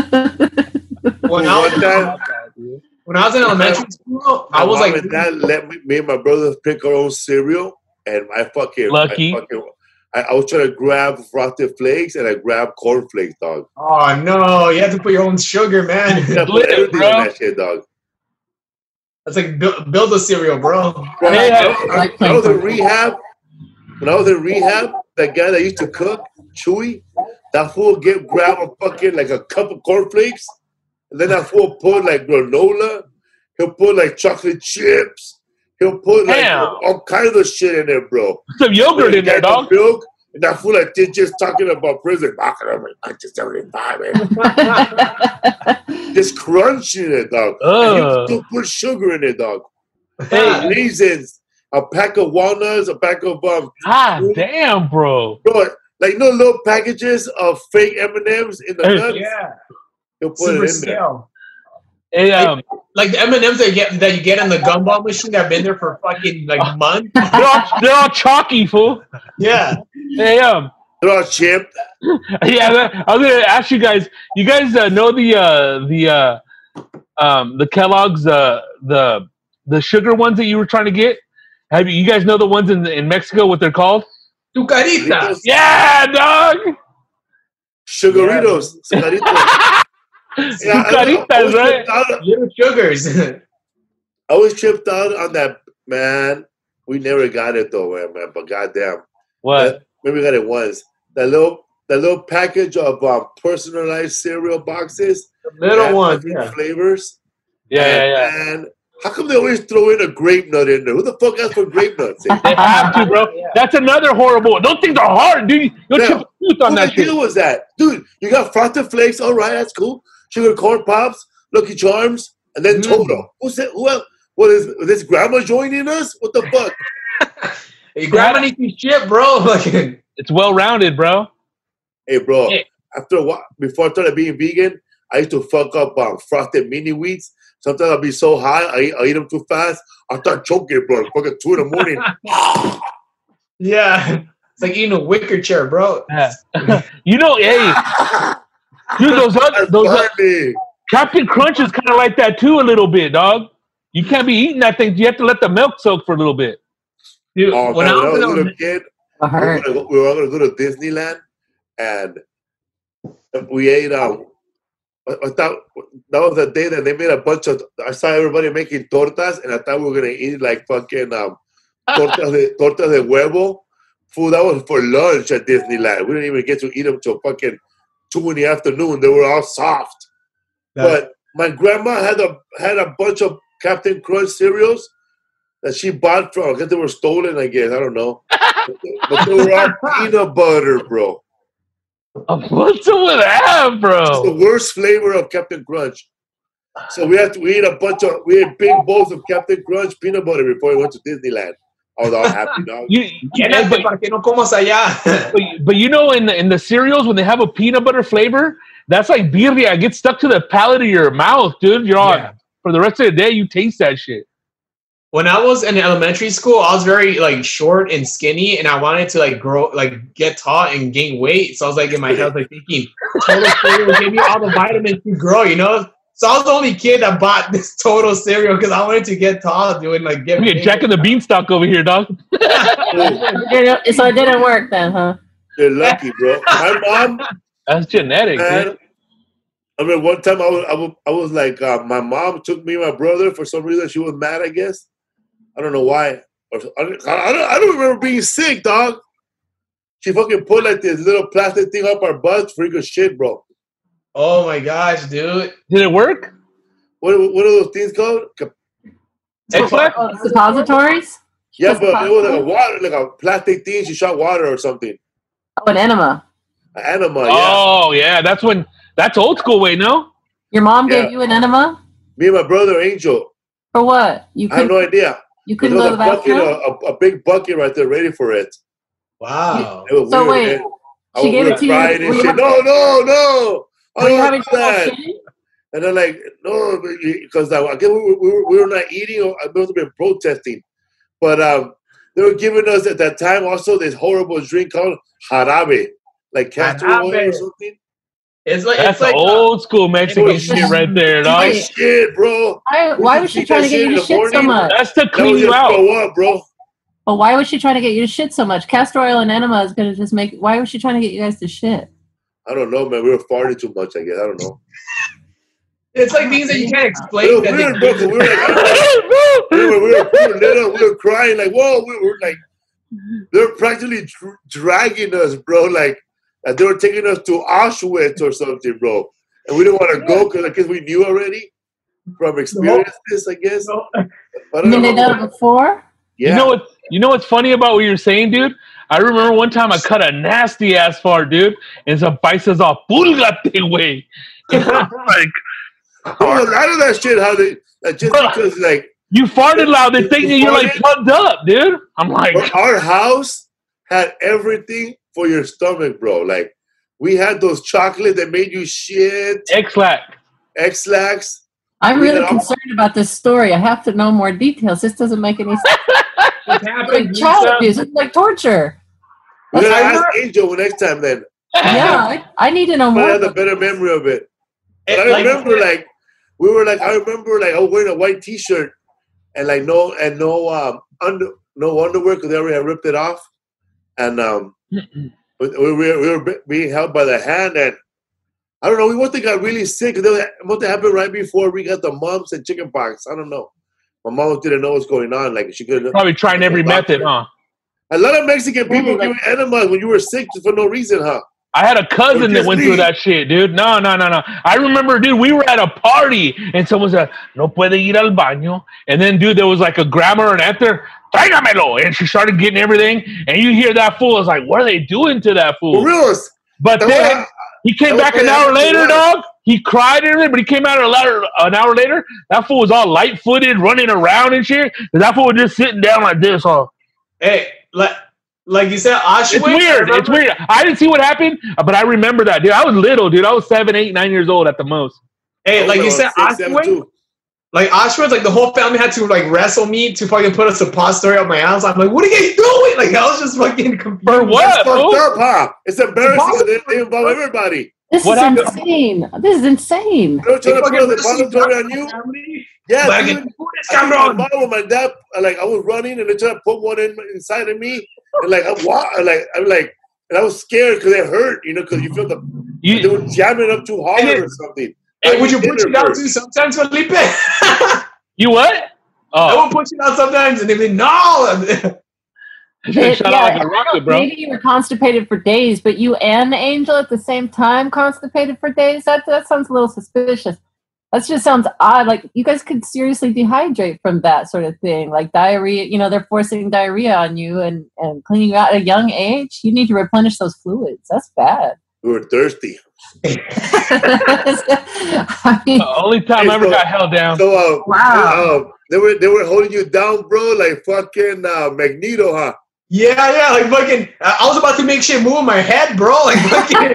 When I was, when I was in elementary school, I was Mom like, and Dad let me, me and my brother pick our own cereal, and I fucking Lucky. I, fucking, I, I was trying to grab Frosted Flakes, and I grabbed Corn Flakes, dog. oh no, you have to put your own sugar, man. I put Lit, everything bro. on that shit, dog. That's like build, build a cereal, bro. Bro, Hey, I, I- I, when I was in rehab, when I was in rehab, that guy that used to cook, Chewy, that fool would get grab a fucking like a cup of cornflakes, and then that fool put like granola. He'll put like chocolate chips. He'll put like Damn. all kinds of shit in there, bro. Some yogurt in there, dog. Milk, and that fool like just, just talking about prison. nineteen seventy-five, man. Just crunching it, dog. And Ugh. you still put sugar in it, dog. Hey. Raisins, a pack of walnuts, a pack of um, God damn, bro. bro, like you know, little packages of fake M and M's in the Hey. nuts. Yeah, He'll put super it in there. stale. Hey, um, Like the M and M's that you get that you get in the gumball machine that have been there for fucking like months. they're all, they're all chalky, fool. Yeah. Hey, um, They're all chipped. yeah, that- I was gonna ask you guys. You guys uh, know the uh, the uh, um, the Kellogg's uh, the the sugar ones that you were trying to get? Have you, you guys know the ones in in Mexico? What they're called? Tu carita. Yeah, dog. Sugaritos. Sugaritos. Yeah, I- I- I was Sucaritas, right? tripped out- Little sugars. I was tripped out on that, man. We never got it though, man. man but goddamn, What? maybe we got it once. That little, that little package of um, personalized cereal boxes, Little that ones. different Yeah. flavors. Yeah, yeah, And, yeah. man, how come they always throw in a grape nut in there? Who the fuck asked for grape nuts? eh? They have to, bro. That's another horrible one. Those things are hard, dude. You'll Yeah. chip a tooth on What that the shit. deal was that, dude? You got Frosted Flakes, all right, that's cool. Sugar corn pops, Lucky Charms, and then Mm. Toto. Who's that? Who else? What is this? Grandma joining us? What the fuck? Hey, grandma needs some shit, bro. Like, It's well rounded, bro. Hey, bro. Yeah. After a while, before I started being vegan, I used to fuck up um, frosted mini wheats. Sometimes I'll be so high, I eat, I eat them too fast. I start choking, bro. Fucking two in the morning. yeah. It's like eating a wicker chair, bro. Yeah. You know, hey, dude, those other, That's those other, funny. Captain Crunch is kind of like that too, a little bit, dog. You can't be eating that thing. You have to let the milk soak for a little bit. Dude, Oh, when man, I when I was was in a little elementary, kid, I we were, heard. gonna go, we were gonna go to Disneyland, and we ate. Um, I, I thought that was the day that they made a bunch of. I saw everybody making tortas, and I thought we were gonna eat like fucking um, tortas de tortas de huevo. Food that was for lunch at Disneyland. We didn't even get to eat them till fucking two in the afternoon. They were all soft. But my grandma had a had a bunch of Captain Crunch cereals that she bought from. I guess they were stolen. I guess I don't know, but they were all peanut butter, bro. What's up with that, It's bro? the worst flavor of Captain Crunch. So we had to we ate a bunch of we ate big bowls of Captain Crunch peanut butter before we went to Disneyland. I was all happy, dog. You, yeah, llénate but, para que no comas allá. but, but you know, in the, in the cereals, when they have a peanut butter flavor, that's like birria. It gets stuck to the palate of your mouth, dude. You're all, Yeah. for the rest of the day, you taste that shit. When I was in elementary school, I was very like short and skinny, and I wanted to like grow, like get tall and gain weight. So I was like in my head, I was like thinking, Total cereal will give me all the vitamins to grow, you know. So I was the only kid that bought this Total cereal because I wanted to get tall, doing like get. You're Jack and the Beanstalk over here, dog. It- So it didn't work then, huh? You're lucky, bro. My mom, That's genetic, man. dude. I mean, one time I was I was, I was like, uh, my mom took me and my brother for some reason. She was mad, I guess. I don't know why. Or, I, don't, I, don't, I don't remember being sick, dog. She fucking put like this little plastic thing up our butts. Freaking shit, bro. Oh my gosh, dude! Did it work? What what are those things called? Cap- X-Lax? Oh, suppositories? Yeah, Just but it was like a plastic? water, like a plastic thing. She shot water or something. Oh, an enema. An enema, yeah. Oh, yeah. That's when, that's old school way, no? Your mom Yeah. gave you an enema? Me and my brother Angel. For what? You I have couldn't, no idea. you But there couldn't was go to a the bucket, bathroom? a, a, a big bucket right there, ready for it. Wow. It was So weird. wait, man. I She was, gave we it were to you. crying and Were you shit. having- No, no, no. I Were you don't having do that. trouble shitting? And they're like, no, because I guess we were, we, were, we were not eating. Or I must have been protesting. But um, they were giving us at that time also this horrible drink called jarabe, like castor oil or Jarabe. something. It's like That's it's like uh, old school Mexican It's shit right there, dog. Like shit, bro. Why, We why could was she eat trying that to get shit you in to the shit so morning. much? That's to That clean was you just out. throw up, bro. But why was she trying to get you to shit so much? Castor oil and enema is going to just make. Why was she trying to get you guys to shit? I don't know, man. We were farting too much, I guess. I don't know. it's like things that you can't It explain. was That they weird, bro, 'cause we were like, we were, we were, we were little, we were crying, like, whoa, we were like, they were practically dr- dragging us, bro, like, like they were taking us to Auschwitz or something, bro. And we didn't want to go because I guess we knew already from experiences, I guess. No. But I I don't mean, they know. done it before. Yeah. You know what? You know what's funny about what you're saying, dude? I remember one time I cut a nasty ass fart, dude, and some paisas off pulgate way. Like, There was a lot of that shit, how they, like, just because, like, you farted loud, they think that you're like plugged up, dude. I'm like, But our house had everything for your stomach, bro. Like, we had those chocolate that made you shit, X-Lac. X-Lax. I'm We really had all- concerned about this story. I have to know more details. This doesn't make any sense. What It's happened, like child Lisa? abuse. It's like torture. We're going to I ask remember- Angel next time then. Yeah, I, I need to know I more. have a better memory of it. But It- I like- remember, like, we were like, I remember, like, I was wearing a white T-shirt and like no and no um under no underwear because they already had ripped it off, and um we we were, we were being held by the hand, and I don't know. We must have got really sick. It must have happened right before we got the mumps and chicken pox. I don't know. My mom didn't know what's going on. Like she could Probably trying every method, huh? A lot of Mexican people Like- giving enemas when you were sick for no reason, huh? I had a cousin that just went me. through that shit, dude. No, no, no, no. I remember, dude, we were at a party and someone said, no puede ir al baño. And then, dude, there was like a grandma or an aunt, tráigamelo. And she started getting everything. And you hear that fool. I was like, what are they doing to that fool? For reals. But That then was- he came that back was an what hour happened to later, us. dog. He cried and everything, but he came out an hour, an hour later. That fool was all light-footed, running around and shit. And that fool was just sitting down like this, huh? Hey, like like you said, Auschwitz. It's I weird. remember- It's weird. I didn't see what happened, but I remember that, dude. I was little, dude. I was seven, eight, nine years old at the most. Hey, like you I was said, six, seven, Auschwitz. two. Like Auschwitz, like the whole family had to like wrestle me to fucking put a suppository on my house. I'm like, what are you doing? Like I was just fucking confused. For what? That's fucked fool? up, huh? It's embarrassing. They, they involve everybody. This What is happened? insane. This is insane. They're trying to put a Fucking depository on you. family. Yeah, Like, dude. who is I think my cabrón? mom or my dad, uh, like I was running and they tried to put one in inside of me, and like I wa- like I'm like, and I was scared because it hurt, you know, because you feel the they You, were jamming up too hard And it- or something. Hey, would you did push it it out first. too sometimes, Felipe? I you what? Oh, would push it out sometimes, and they'd be no. It- shut yeah, out I like a don't rocket, know, bro. Maybe you were constipated for days, but you and Angel at the same time constipated for days? That that sounds a little suspicious. That just sounds odd. Like you guys could seriously dehydrate from that sort of thing. Like diarrhea, you know, they're forcing diarrhea on you and, and cleaning you out at a young age. You need to replenish those fluids. That's bad. We were thirsty. I mean, The only time I ever got held down. So uh, wow. uh, they were they were holding you down, bro, like fucking uh, Magneto, huh? Yeah, yeah, like fucking. I was about to make shit move in my head, bro. Like fucking.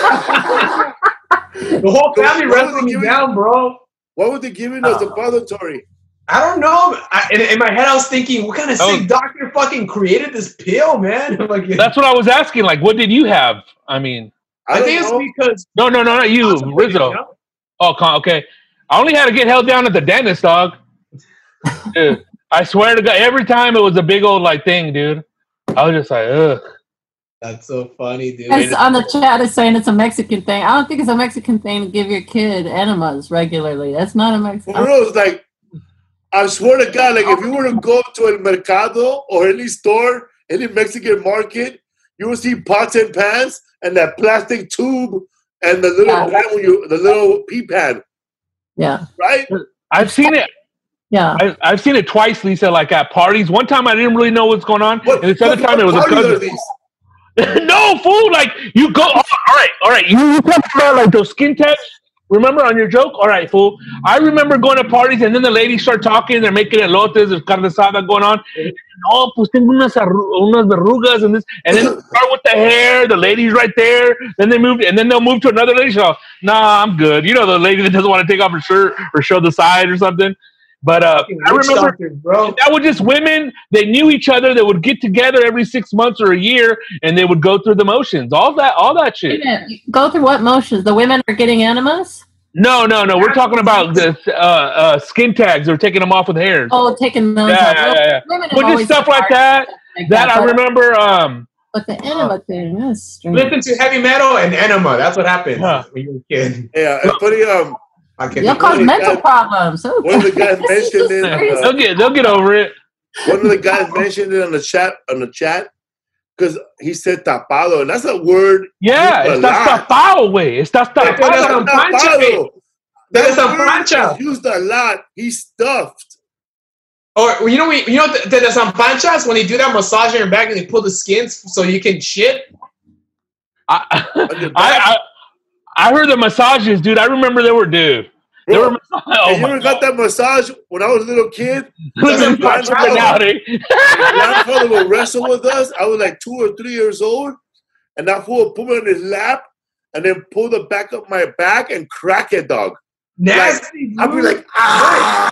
The whole family wrestling me down, bro. Why were they giving us a depository? I don't know. I, in, in my head, I was thinking, what kind of Oh. sick doctor fucking created this pill, man? I'm like, That's what I was asking. Like, what did you have? I mean, I, I don't think know. it's because no, no, no, not you, Rizzo. You know? Oh, con- okay. I only had to get held down at the dentist, dog. Dude, I swear to God, every time it was a big old like thing, dude. I was just like, ugh. That's so funny, dude. Guys on the chat is saying it's a Mexican thing. I don't think it's a Mexican thing to give your kid enemas regularly. That's not a For Mexican. real, it's like, I swear to God, like if you were to go to El Mercado or any store, any Mexican market, you will see pots and pans and that plastic tube and the little Yeah. pan when you, the little pea pan, Yeah, right? I've seen it. yeah. I, I've seen it twice, Lisa, like at parties. One time I didn't really know what's going on. What, and this other what time it was a parties are cousin. these? No, fool! Like you go. Oh, all right, all right. You, you talking about like those skin tests Remember on your joke? All right, fool. I remember going to parties and then the ladies start talking. They're making elotes. There's carne asada going on. And, oh, pues tengo unas, arru- unas verrugas and this. And then they start with the hair. The lady's right there. Then they move, and then they'll move to another lady. So, nah, I'm good. You know, the lady that doesn't want to take off her shirt or show the side or something. But uh, I remember doctors, bro. that was just women. They knew each other. They would get together every six months or a year, and they would go through the motions. All that, all that shit. Go through what motions? The women are getting enemas? No, no, no. We're talking about the uh, uh, skin tags. They're taking them off with hairs. Oh, taking those Yeah, off. yeah, Well, yeah, yeah. women have But just always stuff been like hard that. stuff like That I but- remember. Um, But the enema thing, that's strange. Listen to heavy metal and enema. That's what happens Huh. when you're a kid. Yeah, it's funny. Um, I can You'll cause one of the mental guys- problems. Oh, one of the guys mentioned it. they'll Uh, get, they'll get over it. one of the guys mentioned it on the chat on the chat because he said tapado, and that's a word. Yeah, used a estás lot. tapado, güey. Estás Pero tapado. that's a plancha, Tapado. That There's a word plancha. is used a lot. He's stuffed. Or you know, we, you know, the, the, the some planchas when they do that massage in your back and they pull the skins so you can shit. I, your I, I, I heard the massages, dude. I remember there were, dude. There Bro, were, oh and you my ever got that massage when I was a little kid? Look at That's this a fucking out, eh? Grandfather would wrestle with us. I was like two or three years old, and that fool would put me on his lap and then pull the back of my back and crack it, dog. Nasty. I'd be dude. like, ah,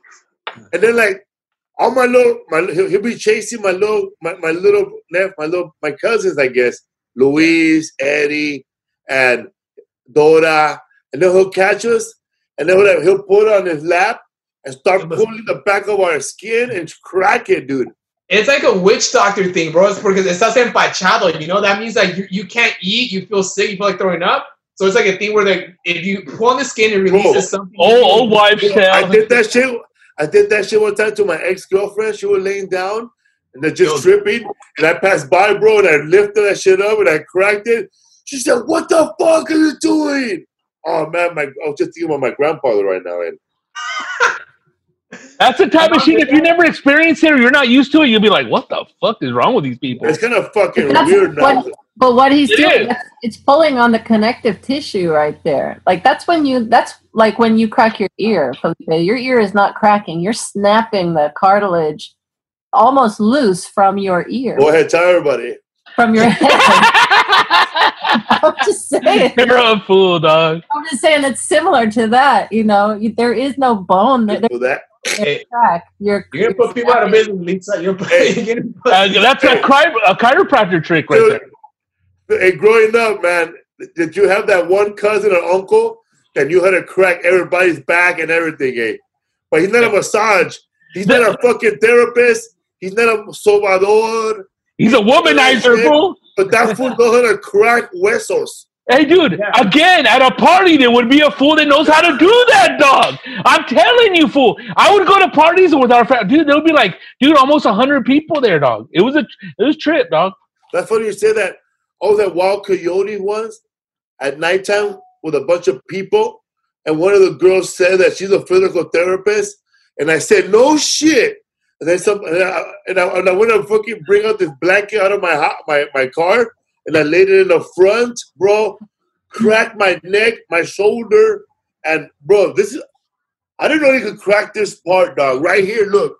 and then like all my little, my he'll, he'll be chasing my little, my, my little, nep- my little, my cousins, I guess, Luis, Eddie, and Dora, and then he'll catch us, and then he'll, he'll put it on his lap and start pulling the back of our skin and crack it, dude. It's like a witch doctor thing, bro. It's because estás empachado. You know that means like you, you can't eat. You feel sick. You feel like throwing up. So it's like a thing where like if you pull on the skin, it releases something. Old, old wives' You know, I tale. did that shit. I did that shit one time to my ex-girlfriend. She was laying down and they're just tripping. And I passed by, bro, and I lifted that shit up and I cracked it. She said, "What the fuck are you doing?" Oh man, my I was just thinking about my grandfather right now. And That's the type of shit. If you never experienced it or you're not used to it, you'll be like, "What the fuck is wrong with these people?" it's kind of fucking That's weird now. what- But what he's It doing, is. it's, it's pulling on the connective tissue right there. Like that's when you, that's like when you crack your ear, Felipe. Your ear is not cracking. You're snapping the cartilage almost loose from your ear, Go ahead, tell everybody. from your head. I'm just saying. You're a fool, dog. I'm just saying it's similar to that. You know, you, there is no bone that So that Hey, crack. You're, you're gonna put people out of business, Lisa. You're, Hey. you're gonna put, Uh, that's a, chi- a chiropractor trick right Dude, there. hey, growing up, man, did you have that one cousin or uncle that you had to crack everybody's back and everything, eh? But he's not a massage. He's not a fucking therapist. He's not a sobador. He's a womanizer, fool. But that fool knows how to crack huesos. Hey, dude, Yeah. again, at a party, there would be a fool that knows how to do that, dog. I'm telling you, fool. I would go to parties with our family. Dude, there would be like, dude, almost one hundred people there, dog. It was a it was a trip, dog. That's funny you say that. Oh, that Wild Coyote was at nighttime with a bunch of people. And one of the girls said that she's a physical therapist. And I said, no shit. And then some, and I, and I, and I went to fucking bring out this blanket out of my ho- my my car, and I laid it in the front, bro. Cracked my neck, my shoulder, and bro, this is. I didn't know you could crack this part, dog. Right here, look.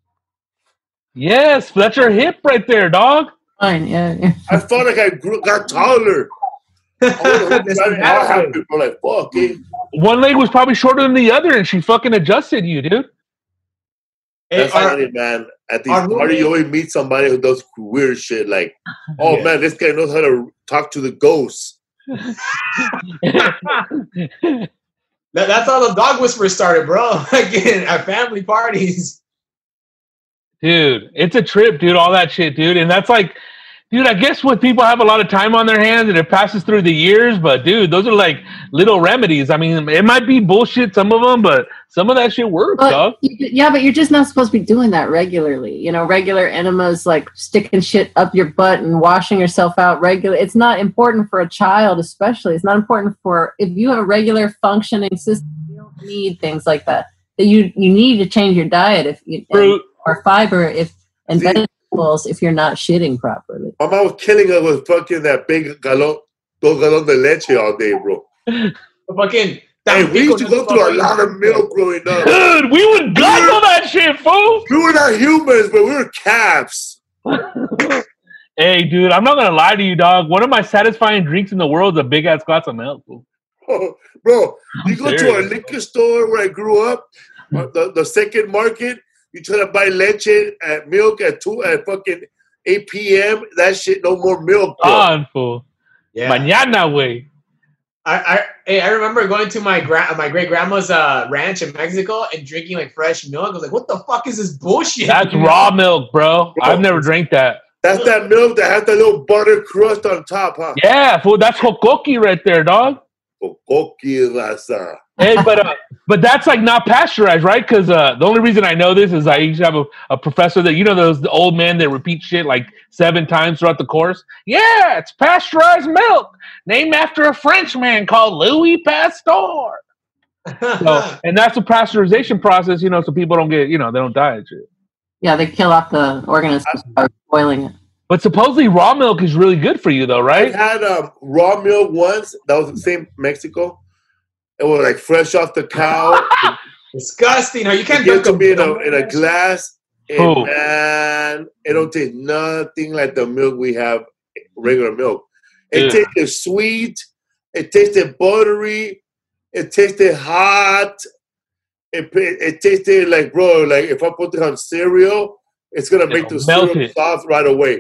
Yes, that's your hip right there, dog. fine. Yeah, yeah. I felt like I grew, got taller. I This was is bad. like, fuck, eh? One leg was probably shorter than the other, and she fucking adjusted you, dude. Hey, That's our- funny, man. At these our parties, roommate- you always meet somebody who does weird shit. Like, oh Yeah. man, this guy knows how to talk to the ghosts. that, that's how the dog whisperer started, bro. Again, at family parties. Dude, it's a trip, dude, all that shit, dude. And that's like, dude, I guess when people have a lot of time on their hands and it passes through the years, but dude, those are like little remedies. I mean, it might be bullshit, some of them, but some of that shit works, But, dog. you- yeah, but you're just not supposed to be doing that regularly. You know, regular enemas like sticking shit up your butt and washing yourself out regularly. It's not important for a child, especially. It's not important for if you have a regular functioning system. You don't need things like that. That you you need to change your diet if you Fruit. or fiber if and See? vegetables if you're not shitting properly. My mom was killing us with fucking that big galon, dos galon de leche all day, bro. But fucking Hey, we used to go through a lot of milk growing up. Dude, we would guzzle that shit, fool. We were not humans, but we were calves. Hey, dude, I'm not gonna lie to you, dog. One of my satisfying drinks in the world is a big ass glass of milk, fool. Oh, bro, you I'm go to a serious. liquor store where I grew up, uh, the, the second market, you try to buy leche at milk at two at fucking eight p.m. That shit, no more milk, bro. On, fool. Yeah. Mañana, way. I, I hey, I remember going to my gra- my great grandma's uh, ranch in Mexico and drinking like fresh milk. I was like, "What the fuck is this bullshit?" That's raw milk, bro. I've never drank that. That's that milk that has that little butter crust on top, huh? Yeah, fool. That's hokoki right there, dog. Coqui raza. Hey, but uh, but that's like not pasteurized, right? Because uh, the only reason I know this is I used to have a, a professor that, you know, those the old men that repeat shit like seven times throughout the course. Yeah, it's pasteurized milk, named after a Frenchman called Louis Pasteur. So, and that's the pasteurization process, you know, so people don't get, you know, they don't die and shit. Yeah, they kill off the organisms by boiling it. But supposedly raw milk is really good for you, though, I right? had um, raw milk once. That was the same Mexico. It was like fresh off the cow. Disgusting. How you It can't gets drink to be in a, milk. in a glass. And Oh. man, it don't taste nothing like the milk we have, regular milk. It Yeah. tasted sweet. It tasted buttery. It tasted hot. It it tasted like, bro, like if I put it on cereal, it's gonna make the It'll melt cereal it. soft right away.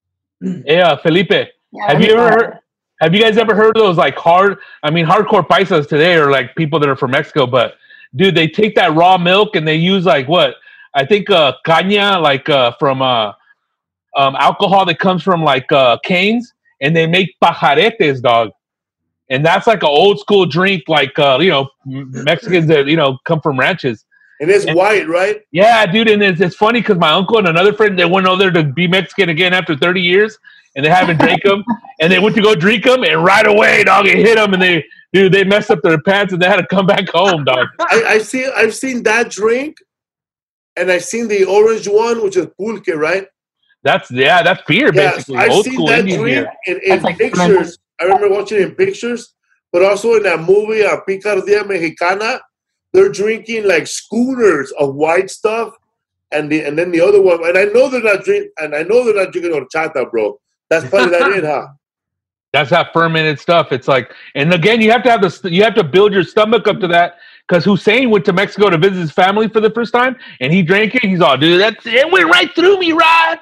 Yeah, Felipe. Yeah, Have you ever heard? Have you guys ever heard of those like hard? I mean, hardcore paisas today are like people that are from Mexico, but dude, they take that raw milk and they use like what I think uh, caña, like uh, from uh, um, alcohol that comes from like uh, canes, and they make pajaretes, dog. And that's like an old school drink, like uh, you know, Mexicans that you know come from ranches. And it's And- white, right? Yeah, dude, and it's, it's funny because my uncle and another friend, they went over there to be Mexican again after thirty years, and they haven't drank them, and they went to go drink them, and right away, dog, it hit them, and they, dude, they messed up their pants, and they had to come back home, dog. I, I see. I've seen that drink, and I've seen the orange one, which is pulque, right? That's yeah, that's beer, Yeah, basically, I've old seen school that Indian drink beer. in, in That's like pictures. I remember watching it in pictures, but also in that movie, uh, Picardía Mexicana, they're drinking like schooners of white stuff, and the and then the other one, and I know they're not drink, and I know they're not drinking horchata, bro. That's probably that it, huh? That's that fermented stuff. It's like, and again, you have to have the you have to build your stomach up to that. Because Hussein went to Mexico to visit his family for the first time, and he drank it. He's all, dude, that it went right through me, Rod.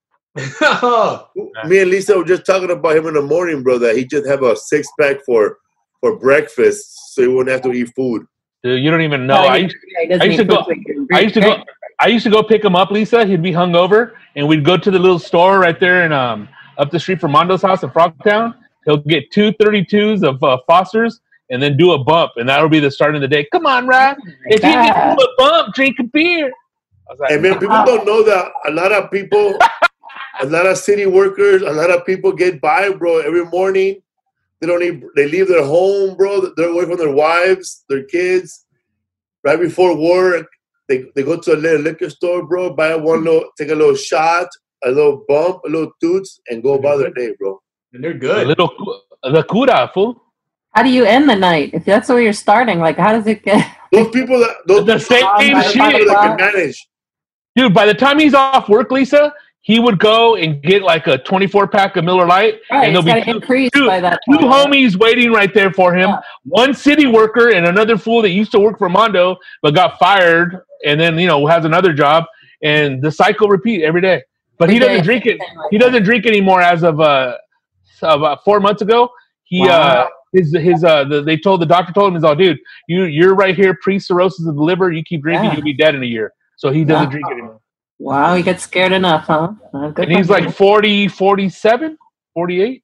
Oh, Me and Lisa were just talking about him in the morning, bro. That he just have a six pack for for breakfast, so he wouldn't have to eat food. Dude, you don't even know. No, I he- used, yeah, he doesn't I used to eat go- food, so he can I used to drink. go. I used to go pick him up, Lisa. He'd be hungover, and we'd go to the little store right there in um up the street from Mondo's house in Frogtown. He'll get two thirty-twos of uh, Foster's, and then do a bump, and that'll be the start of the day. Come on, Rod. If you can do a bump, drink a beer. I was like, And man, people don't know that a lot of people, a lot of city workers, a lot of people get by, bro. Every morning, they don't need, they leave their home, bro. They're away from their wives, their kids. Right before work, they they go to a little liquor store, bro. Buy one little, take a little shot, a little bump, a little toots, and go about their day, bro. and they're a good. little cu- the cura, fool. How do you end the night? If that's where you're starting, like how does it get? Those people that those The people same that shit. can manage. Dude, by the time he's off work, Lisa, he would go and get like a twenty-four pack of Miller Lite, Right, and it's there'll got be to two, increase two- by that two time. homies waiting right there for him. Yeah. One city worker and another fool that used to work for Mondo but got fired, and then you know has another job, and the cycle repeat every day. But he Every doesn't day, drink it. everything like He that. doesn't drink anymore as of uh about four months ago. He uh Wow. his his uh the, they told the doctor told him, he's all, dude, you you're right here pre cirrhosis of the liver. You keep drinking, Yeah. you'll be dead in a year. So he doesn't Wow. drink anymore. Wow, you get scared enough, huh? Uh, good And he's for like you. forty, forty-seven, forty-eight.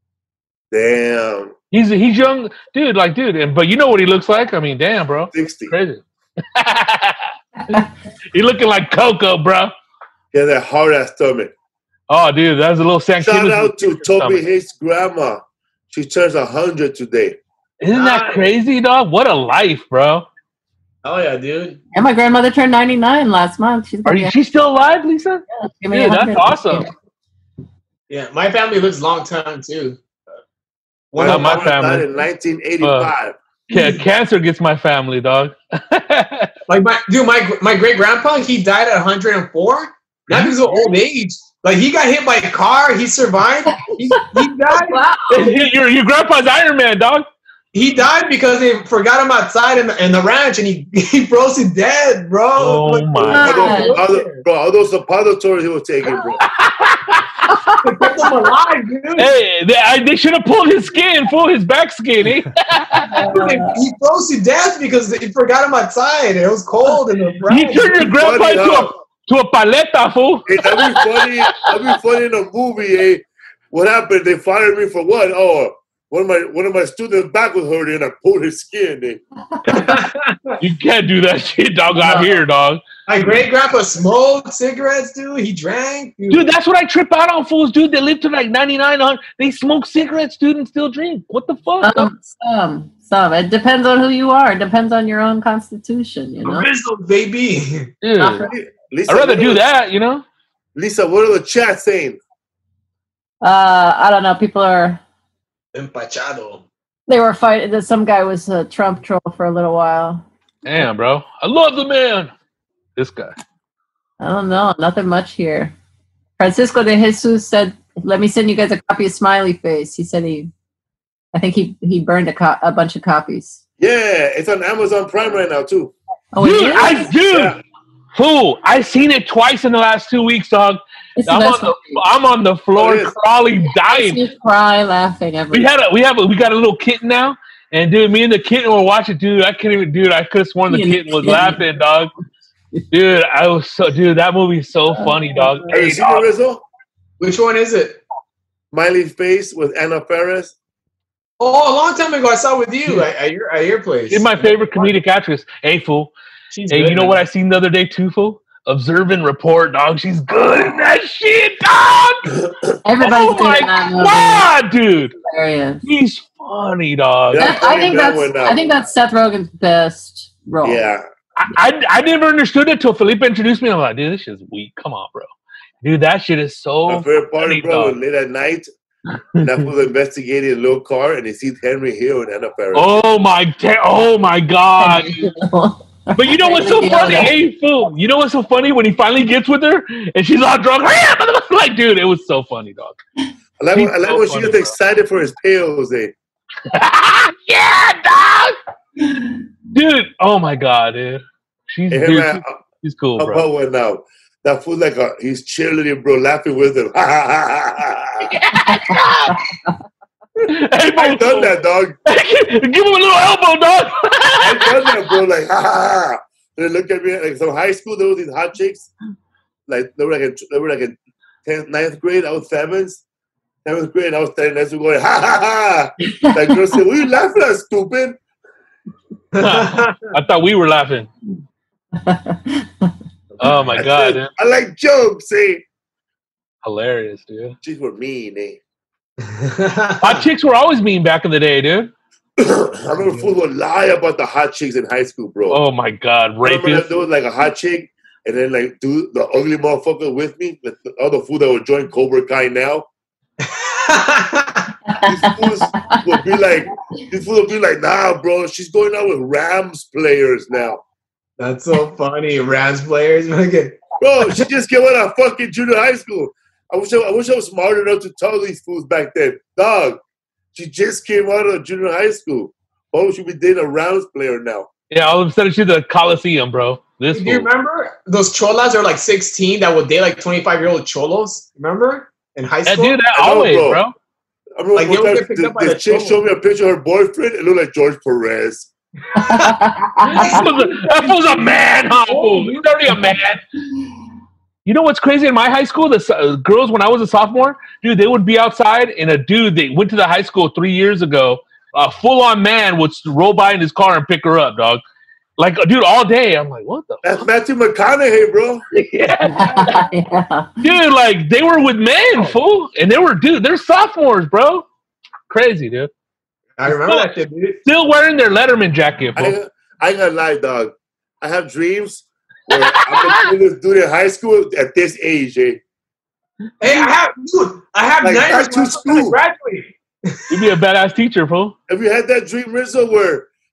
Damn, He's he's young, dude. Like, dude, and but you know what he looks like? I mean, damn, bro, sixty. crazy. He looking like Coco, bro. Yeah, that hard ass stomach. Oh, dude, that was a little San Shout Clemente out to stomach. Toby Hayes' grandma. She turns a hundred today. Isn't that Nice. crazy, dog? What a life, bro. Oh yeah, dude. And my grandmother turned ninety-nine last month. She's Are gonna you? be- She's still alive, Lisa? give me Dude, a that's hundred. awesome. Yeah, my family lives long time too. One Not of my mine family. died in nineteen eighty-five. Yeah, cancer gets my family, dog. Like my dude, my my great grandpa, he died at one hundred four. Not because of old age. Like he got hit by a car, he survived. He, he died. Wow. your your grandpa's Iron Man, dog. He died because they forgot him outside in the, in the ranch, and he he froze to death, bro. Oh Like, my All God. those, all those- bro, all those suppositories he was taking, bro. They kept him alive, dude. Hey, they, I, they should have pulled his skin, fool, his back skin. Eh? He froze to death because they forgot him outside. It was cold in the You ranch. turned your grandpa Funny, into a huh? to a paleta, fool. Hey, that'd be funny. That'd be funny in a movie, eh? What happened? They fired me for what? Oh, one of my one of my students' back was hurting, and I pulled his skin. Eh? You can't do that shit, dog. Out No. here, dog. My great grandpa smoked cigarettes, dude. He drank, dude. Dude, that's what I trip out on, fools, dude. They live to like ninety-nine, one hundred. They smoke cigarettes, dude, and still drink. What the fuck? dog? Some, some, some. It depends on who you are. It depends on your own constitution, you know. Rizzo, baby. Dude, Not for- Lisa, I'd rather what do are the- that, you know? Lisa, what are the chats saying? Uh, I don't know. People are. Empachado. They were fighting. That some guy was a Trump troll for a little while. Damn, bro. I love the man. This guy. I don't know. Nothing much here. Francisco de Jesus said, "Let me send you guys a copy of Smiley Face." He said he, I think he he burned a co- a bunch of copies. Yeah, it's on Amazon Prime right now too. Oh, Dude, it is? I, dude, Yeah. fool, I seen it twice in the last two weeks, dog. It's the I'm best on the movie. I'm on the floor Oh, it is. crawling, Makes dying. me cry laughing every. We had a we have a, we got a little kitten now, and dude, me and the kitten were watching. Dude, I couldn't even, dude. I could have sworn the Me and the kitten was kitten. laughing, dog. Dude, I was so, dude. That movie's so funny, dog. Have you Hey, seen it, dog. Rizzo? Which one is it? Smiley Face with Anna Faris. Oh, a long time ago, I saw it with you at, at your at your place. She's my favorite comedic actress. Hey, fool. She's Hey, good, you know man. what I seen the other day too, fool? Observe and Report, dog. She's good in that shit, dog. Everybody's Oh good my in that movie. god, dude. Hilarious. He's funny, dog. Yeah. That- I think that that's one now. I think that's Seth Rogen's best role. Yeah, I, I I never understood it till Felipe introduced me. I'm like, dude, this shit's weak. Come on, bro. Dude, that shit is so my favorite part, funny, bro, dog. was late at night. And that was investigating a little car, and he sees Henry Hill and Anna Faris. Oh my, ta- oh my god. But you know what's so funny? Hey, fool. You know what's so funny when he finally gets with her and she's all drunk? Like, dude, it was so funny, dog. I like, when, I like so when she funny, gets bro. excited for his pills. Eh? Yeah, dog. Dude, oh my god, dude. She's, Hey, dude, man, she's, she's cool, how bro. about one now? That fool like a, he's cheerleading, bro, laughing with him. Hey, I've done that, dog. Give him a little elbow, dog. I've done that, bro. Like, ha ha ha. They look at me like some high school. There were these hot chicks. Like they were like a, they were like in tenth, ninth grade. I was seventh, seventh grade. I was standing next to me going, ha ha ha. That girl said, "What are you laughing at, stupid?" I thought we were laughing. Oh my I god, said, dude. I like jokes, eh? Hilarious, dude. Chicks were mean, eh? Hot chicks were always mean back in the day, dude. I remember fools would lie about the hot chicks in high school, bro. Oh my god, I remember that rapist. there was like a hot chick, and then like dude, the ugly motherfucker with me, like the other fool that would join Cobra Kai now. These fools would be like, these fools would be like, nah, bro, she's going out with Rams players now. That's so funny. Rams players. Okay. Bro, she just came out of fucking junior high school. I wish I, I wish I was smart enough to tell these fools back then. Dog, she just came out of junior high school. Why would she be dating a Rams player now? Yeah, all of a sudden she's the Coliseum, bro. This Do you fool. remember those cholas are like sixteen that would date like twenty-five year old cholos? Remember? In high Yeah, school? dude, that I know, always, bro. bro. I remember Like, they one would time get picked this, up by this the chick troll. showed me a picture of her boyfriend. It looked like George Perez. That fool's a, that fool's a man, huh? Fool. He's already a man. You know what's crazy in my high school? The uh, girls, when I was a sophomore, dude, they would be outside, and a dude that went to the high school three years ago, a full-on man would roll by in his car and pick her up, dog. Like, dude, all day. I'm like, what the That's Matthew McConaughey, bro. yeah. Yeah. Dude, like, they were with men, fool. And they were, dude, they're sophomores, bro. Crazy, dude. I remember that shit, dude. Still wearing their Letterman jacket, I, fool. ain't- I ain't gonna lie, dog. I have dreams where I'm gonna do this in high school at this age, eh? Hey, I have, dude, I have Like, nightmares back to when I'm gonna school. graduate. You'd be a badass teacher, fool. Have you had that dream, Rizzo, where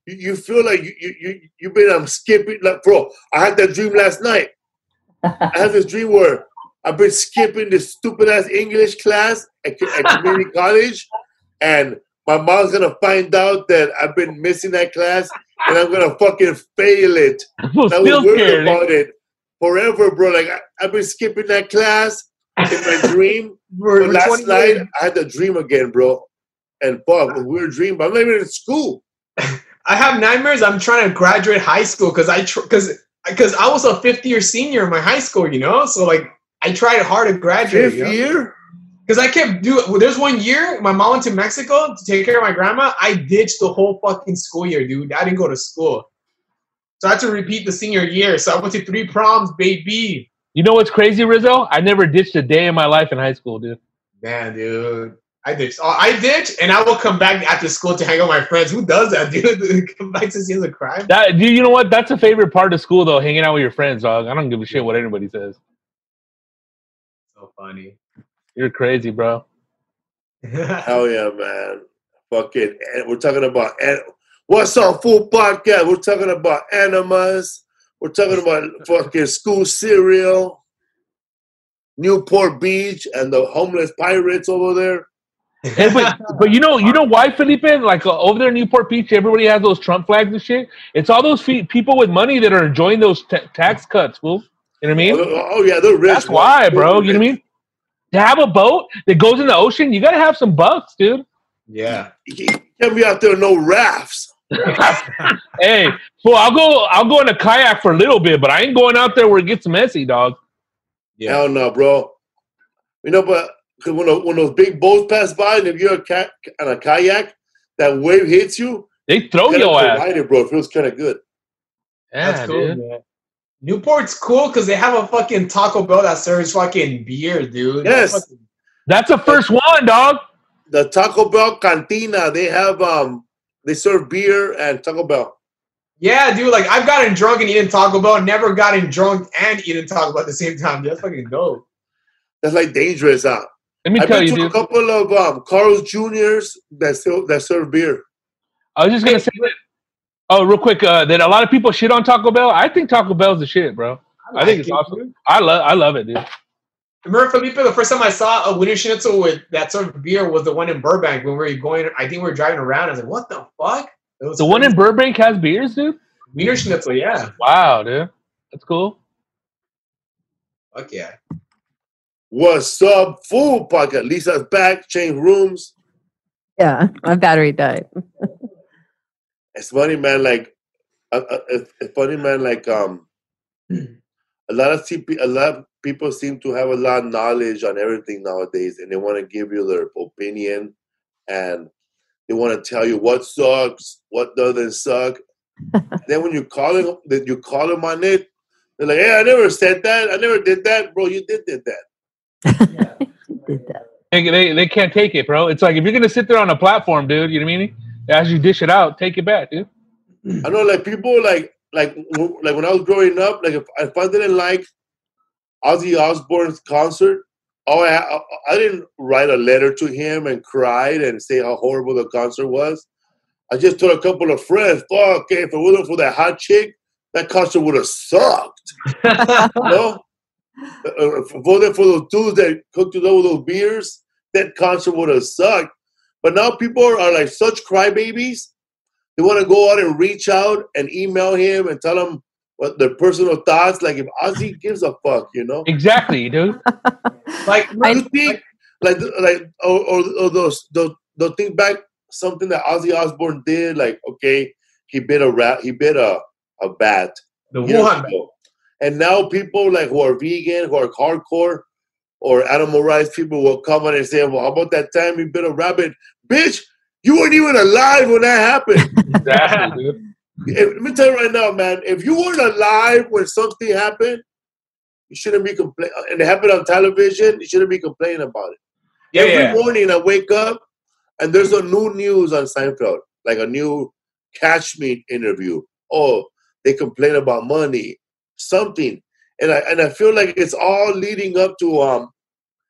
you, you feel like you you you you've been um skipping like bro. I had that dream last night. I had this dream where I've been skipping this stupid ass English class at, at community college, and my mom's gonna find out that I've been missing that class, and I'm gonna fucking fail it. I'm And I still was worried scared. eh? about it forever, bro. Like I, I've been skipping that class in my dream. For- But for last twenty night years. I had the dream again, bro. And fuck, a weird dream. But I'm not even in school. I have nightmares. I'm trying to graduate high school because I because because I was a fifth year senior in my high school, you know. So like I tried hard to graduate. Fifth you know? year? Because I kept doing. Well, there's one year my mom went to Mexico to take care of my grandma. I ditched the whole fucking school year, dude. I didn't go to school, so I had to repeat the senior year. So I went to three proms, baby. You know what's crazy, Rizzo? I never ditched a day in my life in high school, dude. Man, dude, I ditched. Oh, I ditched, and I will come back after school to hang out with my friends. Who does that, dude? Come back to see the crime. That, dude, you know what? That's a favorite part of school, though, hanging out with your friends, dog. I don't give a shit what anybody says. So funny. You're crazy, bro. Hell yeah, man. Fucking, and we're talking about an- What's Up Food Podcast. We're talking about enemas. We're talking about fucking school cereal, Newport Beach, and the homeless pirates over there. Hey, but, but you know, you know why, Felipe? Like uh, over there in Newport Beach, everybody has those Trump flags and shit. It's all those fe- people with money that are enjoying those ta tax cuts, fool. You know what I mean? Oh, oh, yeah, they're rich. That's bro. why, bro. They're You know what I rich. mean? To have a boat that goes in the ocean, you gotta have some bucks, dude. Yeah. You can't be out there no rafts. Hey, fool, I'll go. I'll go in a kayak for a little bit, but I ain't going out there where it gets messy, dog. Yeah. Hell no, bro. You know, but 'cause when, those- when those big boats pass by, and if you're a cat on a kayak, that wave hits you. They throw you your gotta ass. ride it, bro. It feels kind of good. Yeah, That's cool, dude. man. Newport's cool because they have a fucking Taco Bell that serves fucking beer, dude. Yes. That's fucking- That's the first one, dog. The Taco Bell Cantina, they have um, they serve beer and Taco Bell. Yeah, dude. Like I've gotten drunk and eaten Taco Bell. Never gotten drunk and eaten Taco Bell at the same time. Dude. That's fucking dope. That's like dangerous, huh? Let me I've tell been you, to a dude. couple of um, Carl's Juniors that still that serve beer. I was just gonna say that. Oh, real quick, uh, that a lot of people shit on Taco Bell. I think Taco Bell's the shit, bro. I think it's it, awesome. dude. I love, I love it, dude. Remember, Felipe, the first time I saw a Wiener Schnitzel with that sort of beer was the one in Burbank when we were going. I think we were driving around. I was like, "What the fuck?" It was The one in crazy. Burbank has beers, dude. Wiener Schnitzel, yeah. Wow, dude, that's cool. Fuck yeah. What's up, Food Podcast? Lisa's back, change rooms. Yeah, my battery died. It's funny, man. Like, uh, uh, it's, it's funny, man. Like, um, a lot of C P, a lot of people seem to have a lot of knowledge on everything nowadays, and they want to give you their opinion, and they want to tell you what sucks, what doesn't suck. Then when you call them, that you call them on it, they're like, "Hey, I never said that. I never did that, bro. You did did that." Did that. They, they, they can't take it, bro. It's like if you're gonna sit there on a platform, dude. You know what I mean? As you dish it out, take it back, dude. I know, like people, like like w- like when I was growing up, like if, if I didn't like Ozzy Osbourne's concert, oh, I, I I didn't write a letter to him and cried and say how horrible the concert was. I just told a couple of friends, "Fuck, okay, if it wasn't for that hot chick, that concert would have sucked." You know, Uh, if it wasn't for those dudes that cooked us over those beers, that concert would have sucked. But now people are like such crybabies. They want to go out and reach out and email him and tell him what their personal thoughts. Like if Ozzy gives a fuck, you know. Exactly, dude. Like, You think like like or, or, or those those they'll think back something that Ozzy Osbourne did. Like okay, he bit a rat, he bit a a bat. the years Wuhan. ago. And now people like who are vegan, who are hardcore, or animal rights people will come on and say, "Well, how about that time you bit a rabbit, bitch? You weren't even alive when that happened." Exactly, dude. If, let me tell you right now, man. If you weren't alive when something happened, you shouldn't be complaining. And it happened on television, you shouldn't be complaining about it. Yeah, Every yeah. morning I wake up and there's a new news on Seinfeld, like a new Catch Me interview. Oh, they complain about money, something, and I and I feel like it's all leading up to um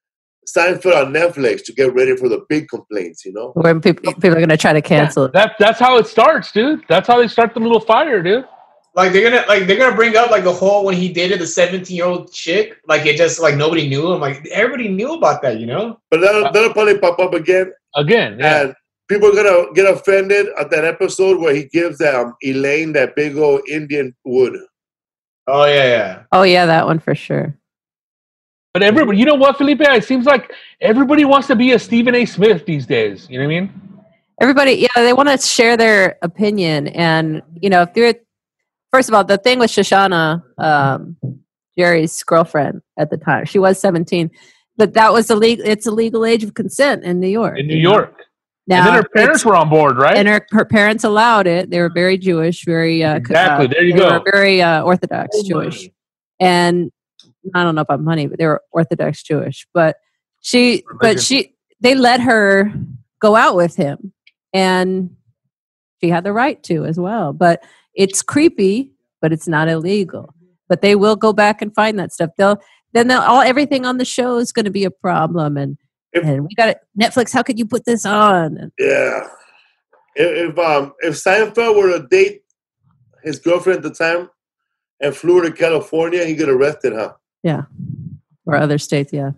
Seinfeld on Netflix to get ready for the big complaints, you know? When people, people are going to try to cancel it. That that's how it starts, dude. That's how they start the little fire, dude. Like they're gonna like they're gonna bring up like the whole when he dated the seventeen year old chick, like it just like nobody knew him. Like everybody knew about that, you know? But that'll, that'll probably pop up again. Again, yeah. And people are going to get offended at that episode where he gives um, Elaine that big old Indian wood. Oh yeah, yeah. Oh, yeah, that one for sure. But everybody, you know what, Felipe? It seems like everybody wants to be a Stephen A. Smith these days. You know what I mean? Everybody, yeah, they want to share their opinion. And, you know, if they're, first of all, the thing with Shoshana, um, Jerry's girlfriend at the time, she was seventeen, but that was a legal, it's a legal age of consent in New York. In New York. Now, and then her parents were on board, right? And her, her parents allowed it. They were very Jewish, very, uh, exactly. Uh, there you they go. were very uh, Orthodox Oh, Jewish. money. And I don't know about money, but they were Orthodox Jewish. But she, Religion. but she, they let her go out with him, and she had the right to as well. But it's creepy, but it's not illegal. But they will go back and find that stuff. They'll then they'll, all everything on the show is going to be a problem, and If- and we got it. Netflix, how could you put this on? And, Yeah. If, if um if Seinfeld were to date his girlfriend at the time and flew to California, he get arrested, huh? yeah, or other states, yeah.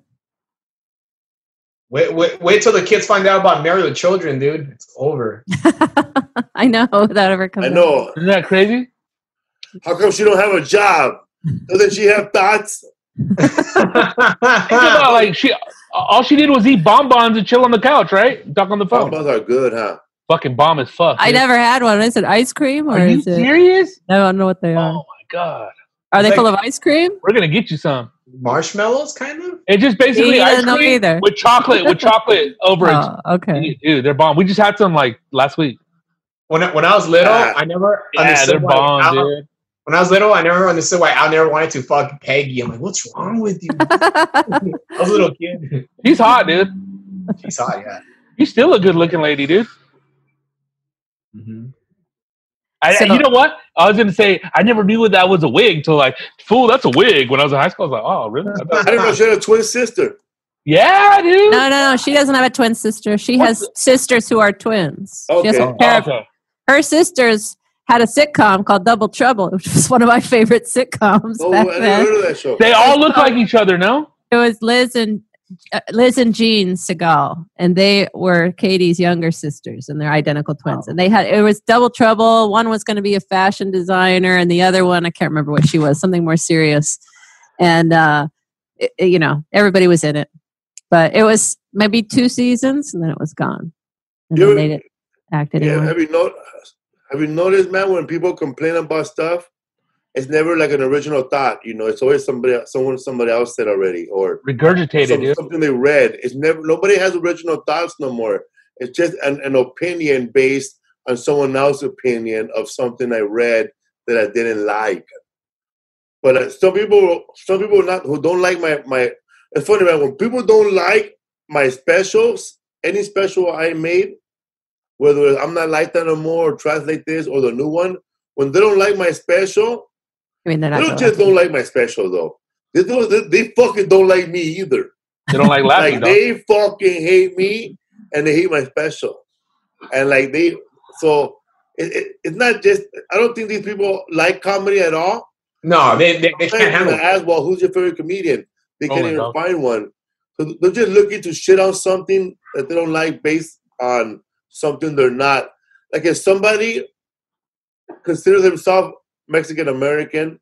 Wait, wait, wait till the kids find out about Married with Children, dude. It's over. I know that ever comes. I out. know. Isn't that crazy? How come she don't have a job? Doesn't she have thoughts? Think about, like she, all she did was eat bonbons and chill on the couch, right? Talk on the phone. Bonbons are good, huh? Fucking bomb as fuck. I dude. never had one. Is it ice cream or Are you is it? serious? I don't know what they Oh are. my god, Are they It's full like- of ice cream? we're gonna get you some. Marshmallows, kind of. It's just basically Me ice neither, no cream either. with chocolate with chocolate over it. Oh, okay. Dude, they're bomb. We just had some like last week. When I, when I was little, Ah. I never Yeah, understood they're why bomb, Al- dude. When I was little, I never understood why Al never wanted to fuck Peggy. I'm like, what's wrong with you? I was a little kid. He's hot, dude. She's hot, yeah. He's still a good looking lady, dude. Mm-hmm. I, So- you know what? I was gonna say I never knew that was a wig till like, fool, that's a wig. When I was in high school, I was like, oh, really? I I thought- didn't know she had a twin sister. yeah, dude. No, no, no. She doesn't have a twin sister. She What's has sisters who are twins. She has Okay. a Oh, pair of- okay. her sisters had a sitcom called Double Trouble, which was one of my favorite sitcoms Oh, back I never then. heard of that show. They all look like each other, no? It was Liz and uh, Liz and Jean Segal, and they were Katie's younger sisters, and they're identical twins. And they had it was Double Trouble. One was going to be a fashion designer, and the other one I can't remember what she was, something more serious. And uh, it, it- you know, everybody was in it, but it was maybe two seasons, and then it was gone. And You they ever- made it act Yeah, anymore. have you not? Have you noticed, man? When people complain about stuff, it's never like an original thought. You know, it's always somebody, someone, somebody else said already, or Regurgitated, some- dude. something they read. It's never. Nobody has original thoughts no more. It's just an, an opinion based on someone else's opinion of something I read that I didn't like. But uh, some people, some people not who don't like my my. It's funny, man. When people don't like my specials, any special I made, whether I'm not like that no more, or translate this or the new one, when they don't like my special, I mean, they're they not. don't gonna just don't like my special though. They don't. They, they fucking don't like me either. They don't like laughing, Like though. they fucking hate me and they hate my special, and like they. So it, it, it's not just. I don't think these people like comedy at all. No, they they, they can't handle it. Ask, well, who's your favorite comedian? They Oh can't my even God. find one. So they're just looking to shit on something that they don't like based on something they're not. Like if somebody considers himself Mexican American,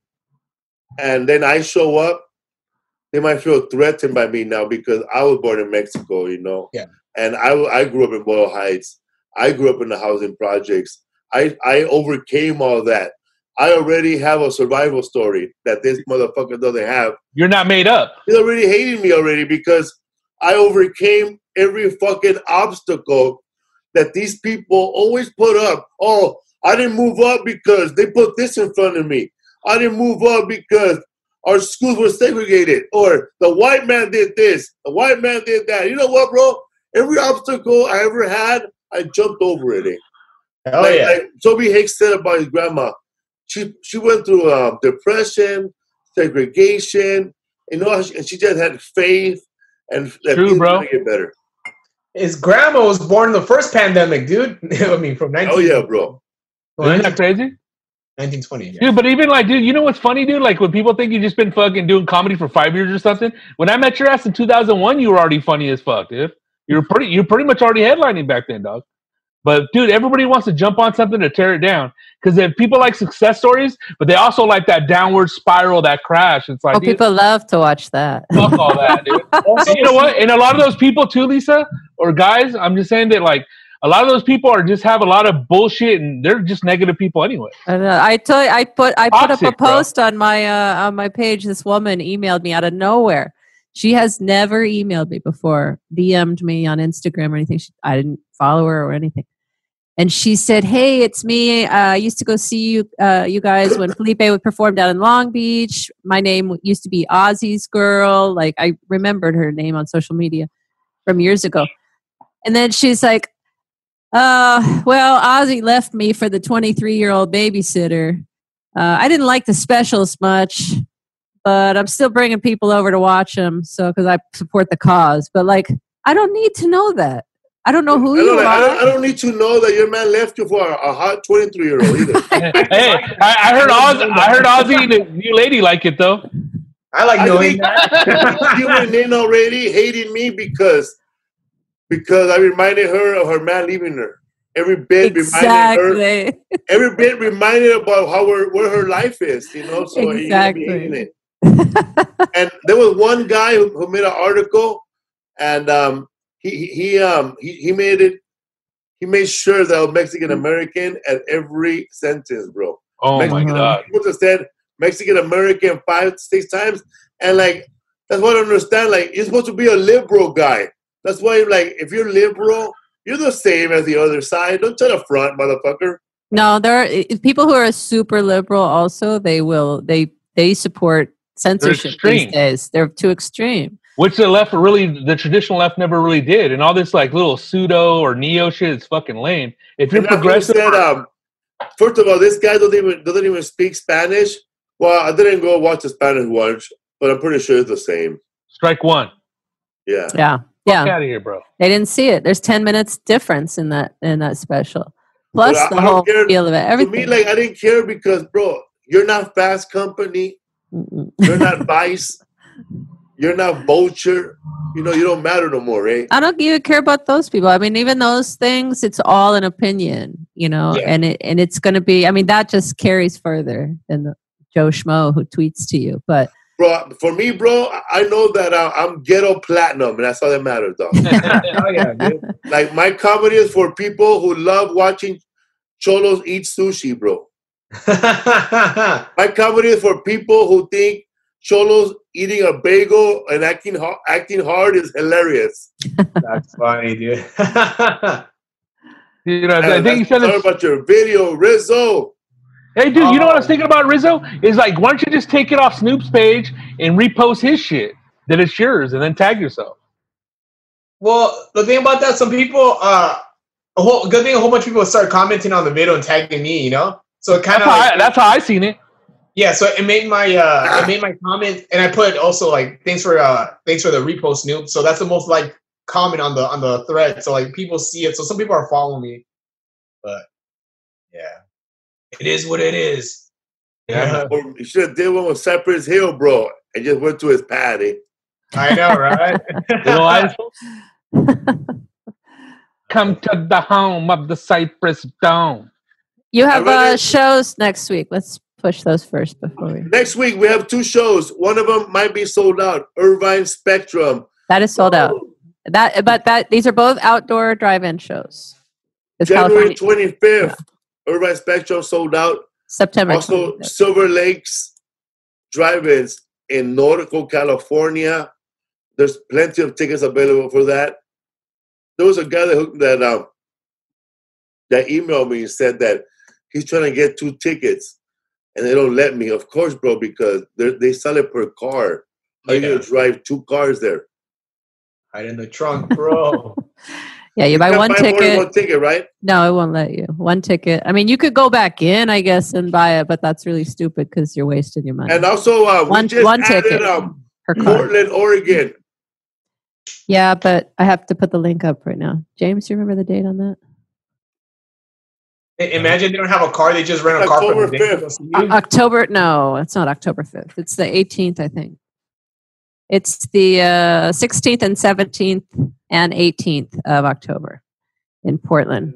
and then I show up, they might feel threatened by me now because I was born in Mexico, you know. Yeah. And I I grew up in Boyle Heights. I grew up in the housing projects. I I overcame all that. I already have a survival story that this motherfucker doesn't have. You're not made up. He's already hating me already because I overcame every fucking obstacle that these people always put up. Oh, I didn't move up because they put this in front of me. I didn't move up because our schools were segregated. Or the white man did this. The white man did that. You know what, bro? Every obstacle I ever had, I jumped over it. Eh? Oh like, yeah. like Toby Hicks said about his grandma. She she went through uh, depression, segregation, you know, and she just had faith and that True, things bro. are gonna get better. His grandma was born in the first pandemic, dude. I mean, from nineteen. Oh yeah, bro. Isn't that crazy? nineteen twenty. Yeah. Dude, but even like, dude, you know what's funny, dude? Like when people think you've just been fucking doing comedy for five years or something. When I met your ass in two thousand one, you were already funny as fuck, dude. You were pretty, you were pretty much already headlining back then, dog. But dude, everybody wants to jump on something to tear it down because if people like success stories, but they also like that downward spiral, that crash. It's like, Oh, dude, people love to watch that. fuck all that, dude. Also, And you know what? And a lot of those people too, Lisa, or guys, I'm just saying that like a lot of those people are just have a lot of bullshit and they're just negative people anyway. I know. I told I put I put up a Toxic, bro. post on my uh, on my page. This woman emailed me out of nowhere. She has never emailed me before, D M'd me on Instagram or anything. She, I didn't follow her or anything. And she said, "Hey, it's me. Uh, I used to go see you, uh, you guys when Felipe would perform down in Long Beach. My name used to be Ozzy's Girl. Like I remembered her name on social media from years ago. And then she's like, uh, well, Ozzy left me for the twenty-three-year-old babysitter. Uh, I didn't like the specials much, but I'm still bringing people over to watch them. So because I support the cause. But like, I don't need to know that. I don't know who I you don't, are. I, don't, I don't need to know that your man left you for a, a hot twenty-three year old either. Hey, I, I heard Ozzy, I heard Ozzy and the new lady like it though. I like I knowing think that. you went in already hating me because because I reminded her of her man leaving her. Every bit reminded her. Exactly. Every bit reminded her about how her, where her life is. You know, so you're gonna be hating Exactly. it. And there was one guy who, who made an article, and um, he he he, um he, he made it. He made sure that I was Mexican American at every sentence, bro. Oh my Mexican- god. People just said Mexican American five, six times, and like that's what I understand. Like you're supposed to be a liberal guy. That's why, like, if you're liberal, you're the same as the other side. Don't try to front, motherfucker. No, there are if people who are super liberal. Also, they will they they support censorship these extreme. days. They're too extreme. Which the left really, the traditional left never really did, and all this like little pseudo or neo shit is fucking lame. If you're And that's what progressive, said, um, first of all, this guy doesn't even doesn't even speak Spanish. Well, I didn't go watch the Spanish one, but I'm pretty sure it's the same. strike one. Yeah. Yeah, Fuck yeah. out of here, bro. They didn't see it. There's ten minutes difference in that in that special. Plus But I- the I don't whole care. feel of it. To Everything. me, like I didn't care because, bro, you're not Fast Company. Mm-mm. You're not Vice. You're not Vulture. You know, you don't matter no more, eh? I don't even care about those people. I mean, even those things, it's all an opinion, you know, Yeah. and it and it's going to be. I mean, that just carries further than the Joe Schmo who tweets to you. But Bro, for me, bro, I- I know that uh, I'm ghetto platinum, and that's all that matters, dog. Oh yeah, dude. Like my comedy is for people who love watching cholos eat sushi, bro. My comedy is for people who think cholos eating a bagel and acting ha- acting hard is hilarious. That's funny, dude. You know, I And think you that's- said sorry this. about your video, Rizzo. Hey, dude, you know what I was Oh. thinking about Rizzo? Is like, why don't you just take it off Snoop's page and repost his shit? Then it's yours, and then tag yourself. Well, the thing about that, some people, uh, a whole good thing, a whole bunch of people start commenting on the video and tagging me, you know. So it kind That's of, how, I, that's how I seen it. yeah. So it made my, uh, it made my comment, and I put also like, thanks for, uh, thanks for the repost, Snoop. So that's the most like comment on the on the thread. So like people see it. So some people are following me, but yeah, it is what it is. Yeah, Or you should have did one with Cypress Hill, bro, and just went to his patty. I know, right? Little eyes. Come to the home of the Cypress Dome. you have I read uh, it. shows next week. Let's push those first before we. Next week we have two shows. One of them might be sold out. Irvine Spectrum. That is sold out. That, but that these are both outdoor drive-in shows. It's January California, twenty-fifth. Irvine Spectrum sold out. September. Also, twenty-fifth. Silver Lakes Drive-ins in Nautical, California. There's plenty of tickets available for that. There was a guy that hooked- that um that emailed me and said that he's trying to get two tickets, and they don't let me. Of course, bro, because they they sell it per car. How you Yeah. gonna drive two cars there? Hide in the trunk, bro. Yeah, you buy can't one buy more than ticket. one ticket, right? No, it won't let you. One ticket. I mean, you could go back in, I guess, and buy it, but that's really stupid because you're wasting your money And also, uh, we One- just one added ticket. um, per car. Portland, Oregon. Yeah, but I have to put the link up right now. James, do you remember the date on that? I- Imagine they don't have a car; they just rent a car from October the day. fifth. O- October? No, it's not October fifth. It's the eighteenth, I think. It's the uh, sixteenth and seventeenth and eighteenth of October in Portland.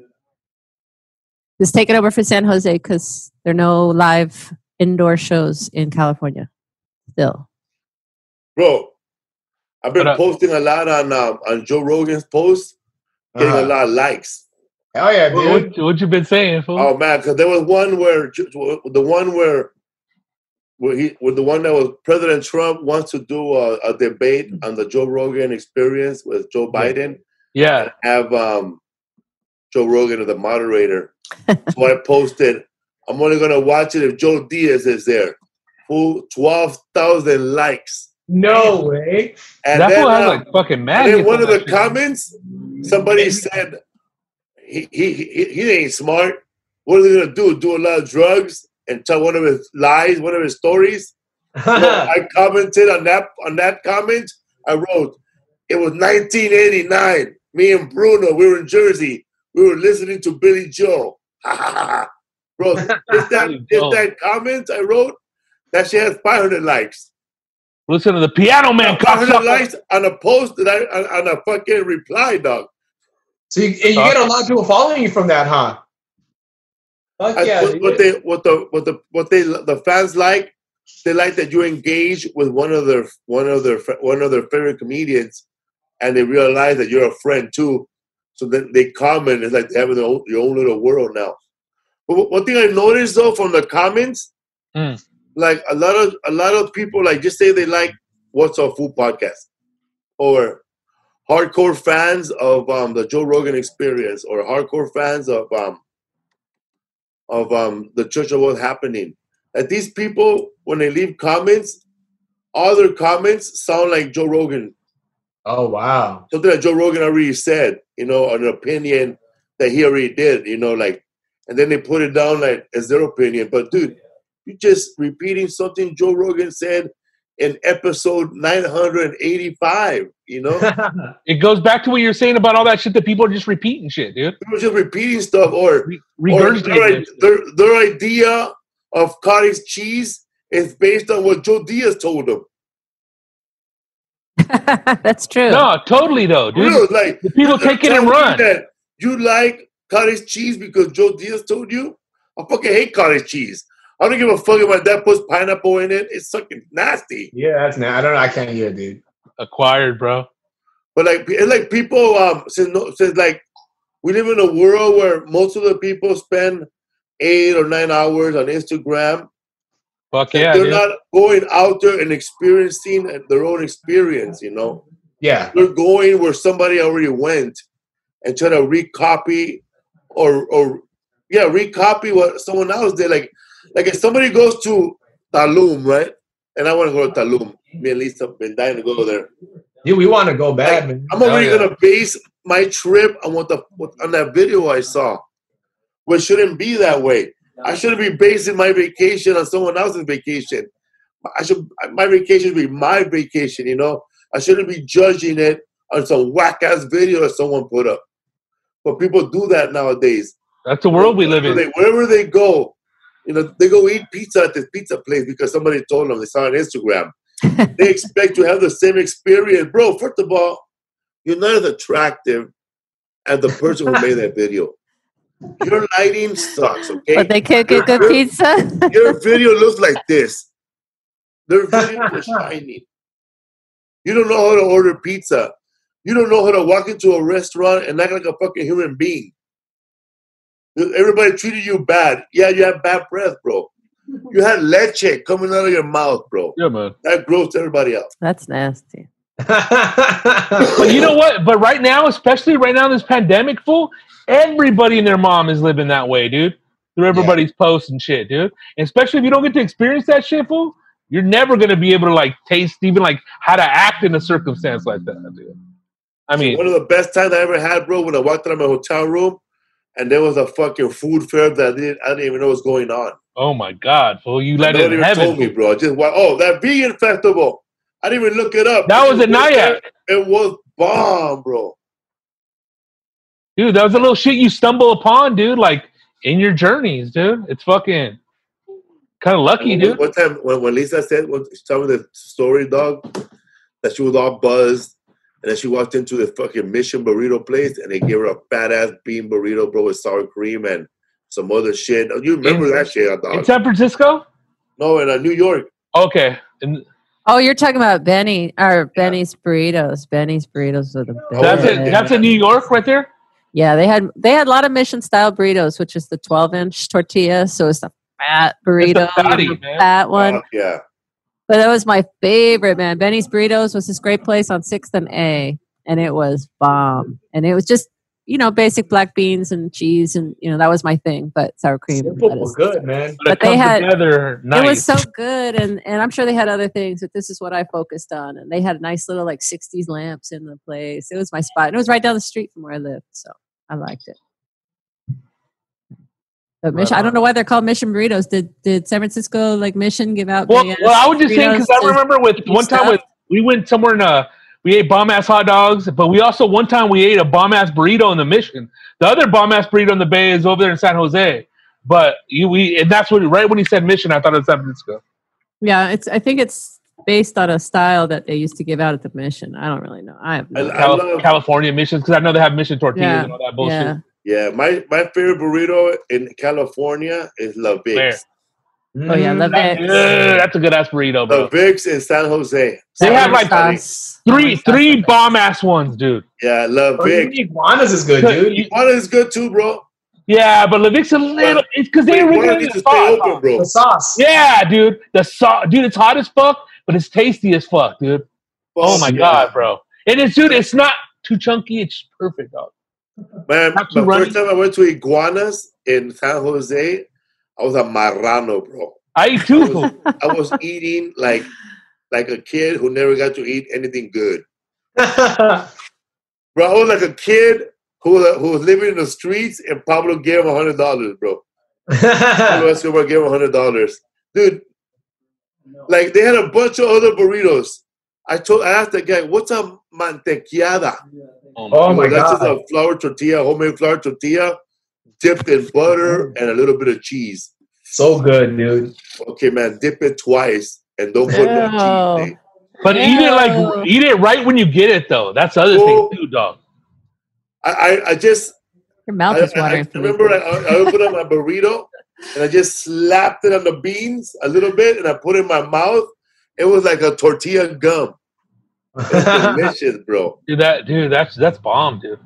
Just take it over for San Jose because there are no live indoor shows in California still. Bro, I've been But, uh, posting a lot on um, on Joe Rogan's posts, getting Uh-huh. a lot of likes. Hell yeah, What, dude! what, what you been saying, fool? Oh man, because there was one where the one where where he where the one that was President Trump wants to do a, a debate on the Joe Rogan Experience with Joe Biden. Yeah. Have um, Joe Rogan as the moderator. So I posted, I'm only gonna watch it if Joe Diaz is there. Full twelve thousand likes. No way. And That then, fool has um, like fucking and mad. then one of the comments, somebody said he, he he he ain't smart. What are they gonna do? Do a lot of drugs and tell one of his lies, one of his stories? So I commented on that on that comment. I wrote, it was nineteen eighty-nine. Me and Bruno, we were in Jersey. We were listening to Billy Joe. Bro, just that, Billy just Joe. that comment I wrote, that shit has five hundred likes. Listen to the Piano Man. five hundred cocksucker. likes on a post that I on, on a fucking reply, dog. So you, and you get a lot of people following you from that, huh? Fuck I, yeah, what, dude. what they what the what the what they the fans like, they like that you engage with one of their one of their one of their favorite comedians, and they realize that you're a friend too. So then they comment. It's like they have their own, your own little world now. But one thing I noticed though from the comments, Mm. like a lot of a lot of people like just say they like What's Up Food podcast, or hardcore fans of um, the Joe Rogan Experience, or hardcore fans of um, of um, the Church of What's Happening. That these people, when they leave comments, all their comments sound like Joe Rogan. Oh wow. Something that Joe Rogan already said, you know, an opinion that he already did, you know, like, and then they put it down like as their opinion. But dude, you're just repeating something Joe Rogan said in episode nine hundred eighty-five, you know? It goes back to what you're saying about all that shit that people are just repeating shit, dude. People just repeating stuff, or, Re- or regurgitating. their, their, their idea of cottage cheese is based on what Joe Diaz told them. That's true. No, totally though, dude. Real, like, The people you're take it telling and me run. That you like cottage cheese because Joe Diaz told you? I fucking hate cottage cheese. I don't give a fuck if my dad puts pineapple in it. It's fucking nasty. Yeah, that's not. I don't know. I can't hear it, dude. Acquired, bro. But like, it's like people, um, since, no, since like we live in a world where most of the people spend eight or nine hours on Instagram. Fuck and yeah, they're dude. not going out there and experiencing their own experience. You know, Yeah. they're going where somebody already went and try to recopy or or yeah, recopy what someone else did. Like, like if somebody goes to Tulum, right? And I want to go to Tulum. Me and Lisa have been dying to go there. Dude, we want to go bad, Like, man. I'm already Hell yeah. gonna base my trip on what the what, on that video I saw, which shouldn't be that way. I shouldn't be basing my vacation on someone else's vacation. I should my vacation should be my vacation. You know, I shouldn't be judging it on some whack ass video that someone put up. But people do that nowadays. That's the world we live Wherever in. they, wherever they go, you know, they go eat pizza at this pizza place because somebody told them they saw it on Instagram. They expect to have the same experience. Bro, first of all, you're not as attractive as the person who made that video. Your lighting sucks, okay? But they can't get good pizza. Your video looks like this. Their video is shiny. You don't know how to order pizza. You don't know how to walk into a restaurant and act like a fucking human being. Everybody treated you bad. Yeah, you have bad breath, bro. You had leche coming out of your mouth, bro. Yeah, man. That grossed everybody out. That's nasty. But you know what? But right now, especially right now in this pandemic, fool, everybody and their mom is living that way, dude. Through everybody's posts and shit, dude. And especially if you don't get to experience that shit, fool, you're never gonna be able to like taste even like how to act in a circumstance like that, dude. I mean, One of the best times I ever had, bro, when I walked out of my hotel room and there was a fucking food fair that I didn't, I didn't even know was going on. oh my god, fool, you let Nobody it in even heaven. told me, bro. I just wa- oh, that vegan festival. I didn't even look it up. That was It at Nyack. It was bomb, bro. Dude, that was a little shit you stumble upon, dude. Like in your journeys, dude. It's fucking kind of lucky, dude. One time when, when Lisa said, when she told me the story, dog, that she was all buzzed, and then she walked into the fucking Mission burrito place, and they gave her a fat ass bean burrito, bro, with sour cream and some other shit. You remember In- that shit, dog? In San Francisco? No, in uh, New York. Okay. And Oh, you're talking about Benny or Benny's burritos. Benny's burritos are the best. that's it. That's in New York, right there. Yeah, they had they had a lot of Mission style burritos, which is the twelve inch tortilla. So it's the fat burrito, It's a fatty, the man. fat one. Uh, yeah. But that was my favorite, man. Benny's Burritos was this great place on sixth and A, and it was bomb. And it was just, you know, basic black beans and cheese, and you know that was my thing. But sour cream, and Simple but lettuce. good, man. But, it But they comes had- together nice. It was so good, and and I'm sure they had other things, but this is what I focused on. And they had nice little like sixties lamps in the place. It was my spot, and it was right down the street from where I lived, so I liked it. But Mission, I don't know why they're called Mission Burritos. Did did San Francisco like Mission give out? Well, big-ass well, I was just saying because burritos I to- remember with one time stuff? with we went somewhere in uh we ate bomb ass hot dogs, but we also one time we ate a bomb ass burrito in the Mission. The other bomb ass burrito in the Bay is over there in San Jose. But you we and that's what right when he said Mission, I thought it was San Francisco. Yeah, it's. I think it's based on a style that they used to give out at the Mission. I don't really know. I have no I- I Cal- love- California Missions because I know they have Mission tortillas Yeah. and all that bullshit. Yeah. Yeah, my, my favorite burrito in California is La Where? Vix. Oh yeah, love That's, it. good. That's a good ass burrito, bro. La Vix in San Jose. They have like Sauce. three Sauce. three bomb ass ones, dude. Yeah, La Oh, Vix. Iguanas is good, dude. One is good too, bro. Yeah, but Levic's a little. It's because they One really needs to the stay sauce. open, bro. The sauce. Yeah, dude. The sauce, dude. It's hot as fuck, but it's tasty as fuck, dude. Oh my yeah. god, bro. And it's dude. It's not too chunky. It's perfect, dog. Man, Not the too runny. first time I went to Iguanas in San Jose, I was a marrano, bro. I eat I too. was, I was eating like like a kid who never got to eat anything good. Bro, I was like a kid who, was- who was living in the streets, and Pablo gave him a hundred dollars, bro. Pablo Escobar gave him a hundred dollars, dude. Like they had a bunch of other burritos. I told, I asked the guy, "What's a mantequillada?" Oh He my goes, That's just god. a flour tortilla, homemade flour tortilla, dipped in butter and a little bit of cheese. So good, dude. Okay, man, dip it twice and don't put no cheese. Ew. eh? But eat it Ew. like eat it right when you get it, though. That's the other Well, thing too, dog. I, I, I just, Your mouth I, is I, I watering. remember I, I opened up my burrito and I just slapped it on the beans a little bit and I put it in my mouth. It was like a tortilla gum. It was delicious, bro. Dude, that dude, that's that's bomb, dude.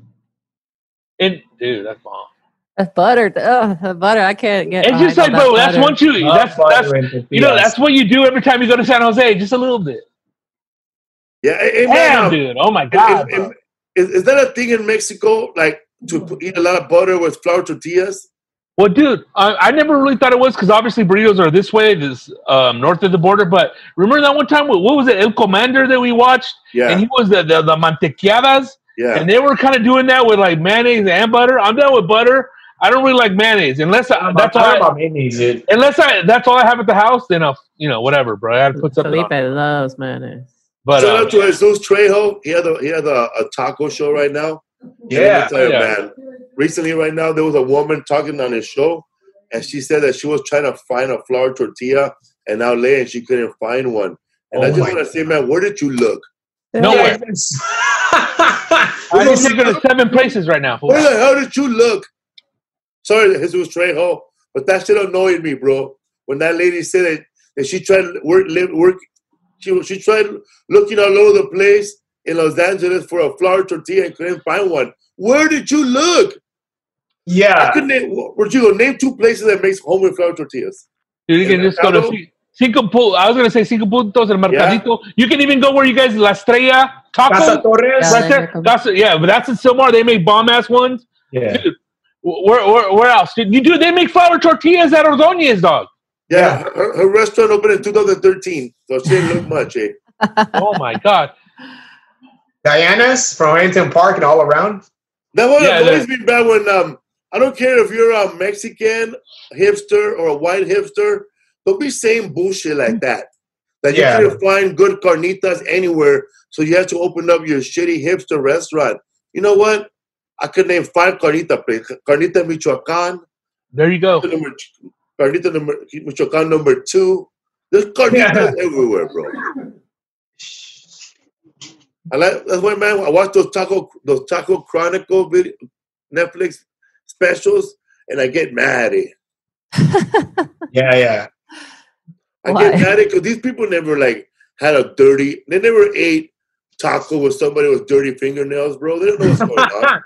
And dude, that's bomb. The butter. Oh, the butter. I can't get. It's just like, behind all bro, that that's butter. what you. Love That's butter that's and you know tortillas. that's what you do every time you go to San Jose, just a little bit. Yeah, hey, hey, Damn, man, um, dude. Oh my is- god, is, bro. is, is that a thing in Mexico, like to put, eat a lot of butter with flour tortillas? Well, dude, I, I never really thought it was because obviously burritos are this way, this um, north of the border. But remember that one time, what what was it, El Commander that we watched, Yeah, and he was the the, the mantequilladas, yeah. and they were kind of doing that with like mayonnaise and butter. I'm done with butter. I don't really like mayonnaise unless I, that's all. I'm I, about mayonnaise, dude. unless I that's all I have at the house, then I'll you know whatever, bro. I had to put something Felipe on. loves mayonnaise. But Shout uh, out to Jesus Trejo. He had a he had a, a taco show right now. And let me Yeah. tell you, yeah. man. Recently, right now, there was a woman talking on his show, and she said that she was trying to find a flour tortilla in L A and she couldn't find one. And Oh I just my want to say, man, where did you look? nowhere. I I just think there's seven places right now. fool. Where the hell did you look? Sorry, Jesus Trejo, but that shit annoyed me, bro. When that lady said that, that she tried to work, live, work, she she tried looking all over the place in Los Angeles for a flour tortilla and couldn't find one. Where did you look? I yeah. couldn't name, where'd you go? Name two places that makes homemade flour tortillas. Dude, you can In just go to Mercado? Ci- Cinco Pu- I was gonna say Cinco Puntos and Mercadito. You can even go where you guys La Estrella Taco. Casa Torres. Yeah. Right there. That's yeah, but that's in Silmar. They make bomb ass ones. Yeah. Dude, where, where where else? Dude, you do they make flour tortillas at Ordóñez, dog? Yeah, Yeah. Her, her restaurant opened in two thousand thirteen, so she didn't look much, eh? Oh my god. Diana's from Huntington Park and all around. That one Yeah, always be bad when um I don't care if you're a Mexican hipster or a white hipster, don't be saying bullshit like that. That Yeah. you couldn't find good carnitas anywhere, so you had to open up your shitty hipster restaurant. You know what? I could name five carnita places. Carnita Michoacan, There you go. number two, carnita number Michoacan number two. There's carnitas everywhere, bro. I like that's why, man. I watch those taco those taco chronicle video, Netflix specials, and I get mad. Yeah, yeah. I Why? get mad because these people never like had a dirty. They never ate taco with somebody with dirty fingernails, bro. They don't know what's going on.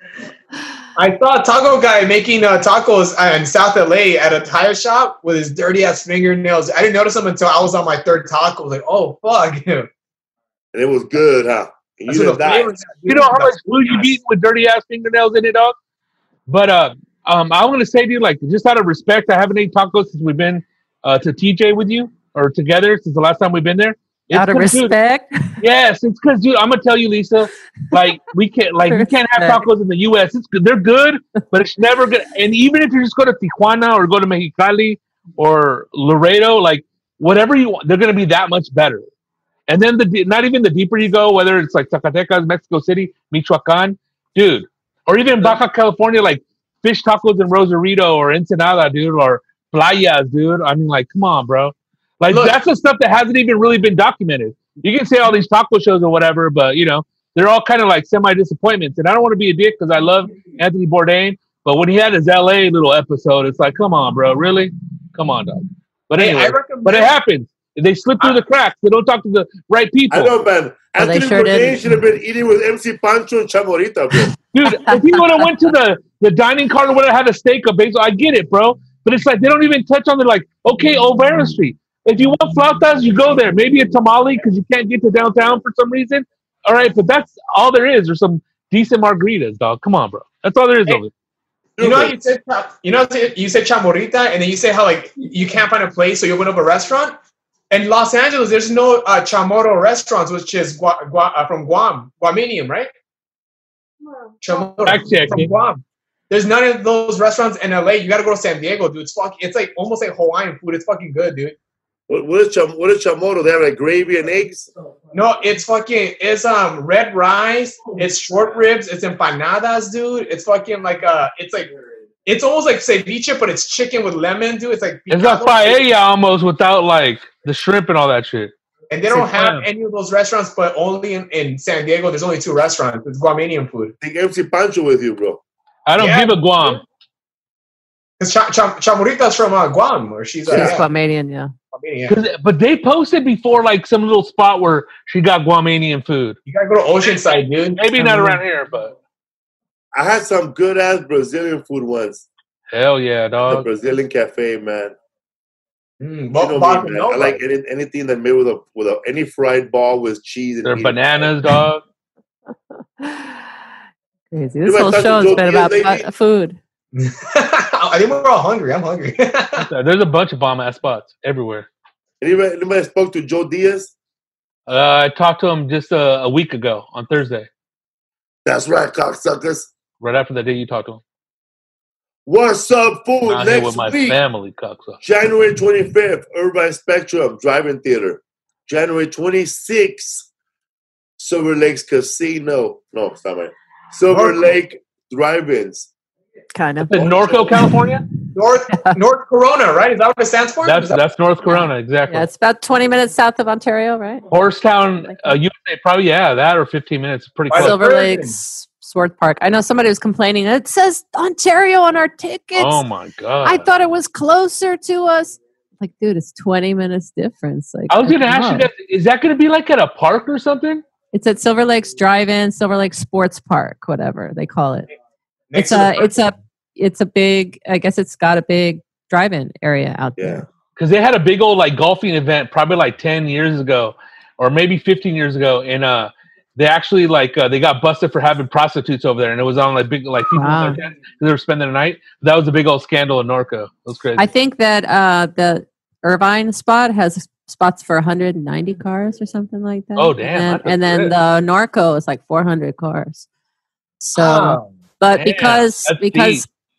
I saw a taco guy making uh, tacos in South L A at a tire shop with his dirty ass fingernails. I didn't notice them until I was on my third taco. I was like, oh fuck. And it was good, huh? And That's you what didn't the die. flavor is. You know how much food you eat with dirty ass fingernails in it, dog? But uh, um, I want to say to you, like, just out of respect, I haven't ate tacos since we've been uh, to T J with you or together since the last time we've been there. It's Out of 'cause, dude, respect. yes, it's because, dude, I'm gonna tell you, Lisa. Like, we can't, like, you can't have Respect. tacos in the U S. It's good. They're good, but it's never good. And even if you just go to Tijuana or go to Mexicali or Laredo, like, whatever you want, they're gonna be that much better. And then the de- not even the deeper you go, whether it's like Zacatecas, Mexico City, Michoacan, dude, or even Baja California, like fish tacos in Rosarito or Ensenada, dude, or playas, dude. I mean, like, come on, bro. Like, Look. that's the stuff that hasn't even really been documented. You can say all these taco shows or whatever, but, you know, they're all kind of like semi-disappointments. And I don't want to be a dick because I love Anthony Bourdain, but when he had his L A little episode, it's like, come on, bro, really? Come on, dog. But Hey, I anyway, recommend- but it happens. They slip through the cracks. They don't talk to the right people. I know, man. Oh, they Anthony sure Bourdain did. should have been eating with M C Pancho and Chamorita, bro. Dude, if he would have went to the, the dining car or would have had a steak of basil, I get it, bro. But it's like they don't even touch on it. Like, okay, Olvera Street. If you want flautas, you go there. Maybe a tamale because you can't get to downtown for some reason. All right, but that's all there is. Or some decent margaritas, dog. Come on, bro. That's all there is Hey. of it. You know how you said you know how you said chamorita, and then you say how like you can't find a place, so you open up a restaurant. In Los Angeles, there's no uh, chamorro restaurants, which is Gua- Gua- uh, from Guam, Guamanium, right? Chamorro Fact check, from yeah. Guam. There's none of those restaurants in L A. You got to go to San Diego, dude. It's fucking. It's like almost like Hawaiian food. It's fucking good, dude. What, what is cham- what is chamorro? They have like gravy and eggs. No, it's fucking. It's um red rice. It's short ribs. It's empanadas, dude. It's fucking like uh. It's like. It's almost like ceviche, but it's chicken with lemon, dude. It's like It's like picado. paella almost without like the shrimp and all that shit. And they don't It's have fun. any of those restaurants, but only in, in San Diego. There's only two restaurants. It's Guamanian food. Take M C Pancho with you, bro. I don't Yeah. give a Guam. Because Cha- Cha- Chamorita's from uh, Guam, or she's uh, She's yeah, Guamanian, yeah. Guamanian. 'Cause- But they posted before like some little spot where she got Guamanian food. You gotta go to Oceanside, dude. Maybe not around here, but I had some good ass Brazilian food once. hell yeah, The dog. Brazilian cafe, man. Mm, You Bo- know Bossa me, man. I Nova. like any, anything that made with a with a, any fried ball with cheese and They're meat. bananas, dog. Crazy. You This might whole touch show the has been tortillas about lately? fu- food. I think we're all hungry. I'm hungry. There's a bunch of bomb ass spots everywhere. Anybody, anybody spoke to Joe Diaz? Uh, I talked to him just a, a week ago on Thursday, That's right, cocksuckers. right after the day you talked to him. What's up, food? Out here Next with my week, family, cocksucker. January twenty-fifth, Irvine Spectrum Drive-In Theater. January twenty-sixth, Silver Lakes Casino. No, it's not right. Silver Norco. Lake Drive-Ins. Kind of. In Norco, California. North North Corona, right? Is that what it stands for? That's Is that- that's North Corona, exactly. Yeah, it's about twenty minutes south of Ontario, right? Horsetown, uh, U S A, probably yeah, that or fifteen minutes, pretty Why close. the- Silver Virgin. Lakes, Swarth Park. I know somebody was complaining. It says Ontario on our tickets. Oh my god! I thought it was closer to us. Like, dude, it's twenty minutes difference. Like, I was gonna come ask you on. guys, is that gonna be like at a park or something? It's at Silver Lakes Drive-In, Silver Lake Sports Park, whatever they call it. Next It's to a, the- it's a, it's a big. I guess it's got a big drive-in area out Yeah. there. Because they had a big old like golfing event probably like ten years ago, or maybe fifteen years ago, and uh, they actually like uh, they got busted for having prostitutes over there, and it was on like big like people Wow. in their tents 'cause they were spending the night. That was a big old scandal in Norco. It was crazy. I think that uh, the Irvine spot has spots for one hundred ninety cars or something like that. Oh, damn, And, that's and then good. the Norco is like four hundred cars. So, Oh, but damn, because that's because deep.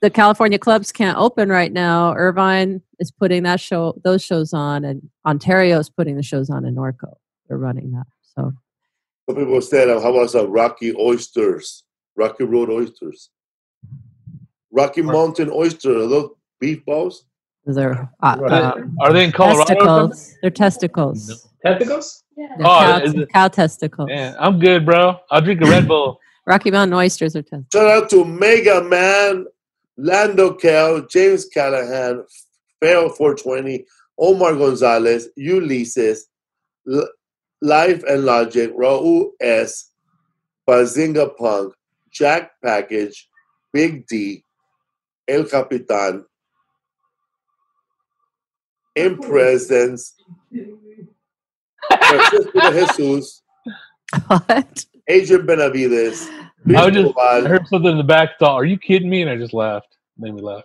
the California clubs can't open right now, Irvine is putting that show, those shows on, and Ontario is putting the shows on in Norco. They're running that. So some people said, uh, how about some Rocky oysters, Rocky Road oysters, Rocky Mountain oyster? Are those beef balls? they're uh, Right. uh, Are they in Colorado? or something? testicles. They're testicles. Testicles? They're Oh, cow, is it- cow testicles. Man, I'm good, bro. I'll drink a Red Bull. Rocky Mountain oysters are testicles. Shout out to Mega Man, Lando Cal, James Callahan, Farrell four twenty, Omar Gonzalez, Ulysses, L- Life and Logic, Raul S, Bazinga Punk, Jack Package, Big D, El Capitan, In Presence, Francisco de Jesus, What? Adrian Benavides, I was just I Bisbal, heard something in the back. Thought, are you kidding me? And I just laughed. Made me laugh.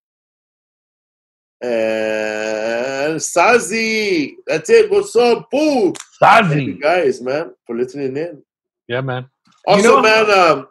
and Sazi. That's it. What's up, boo? Thank you Sazi. guys, man, for listening in. Yeah, man. Also, know- man, um,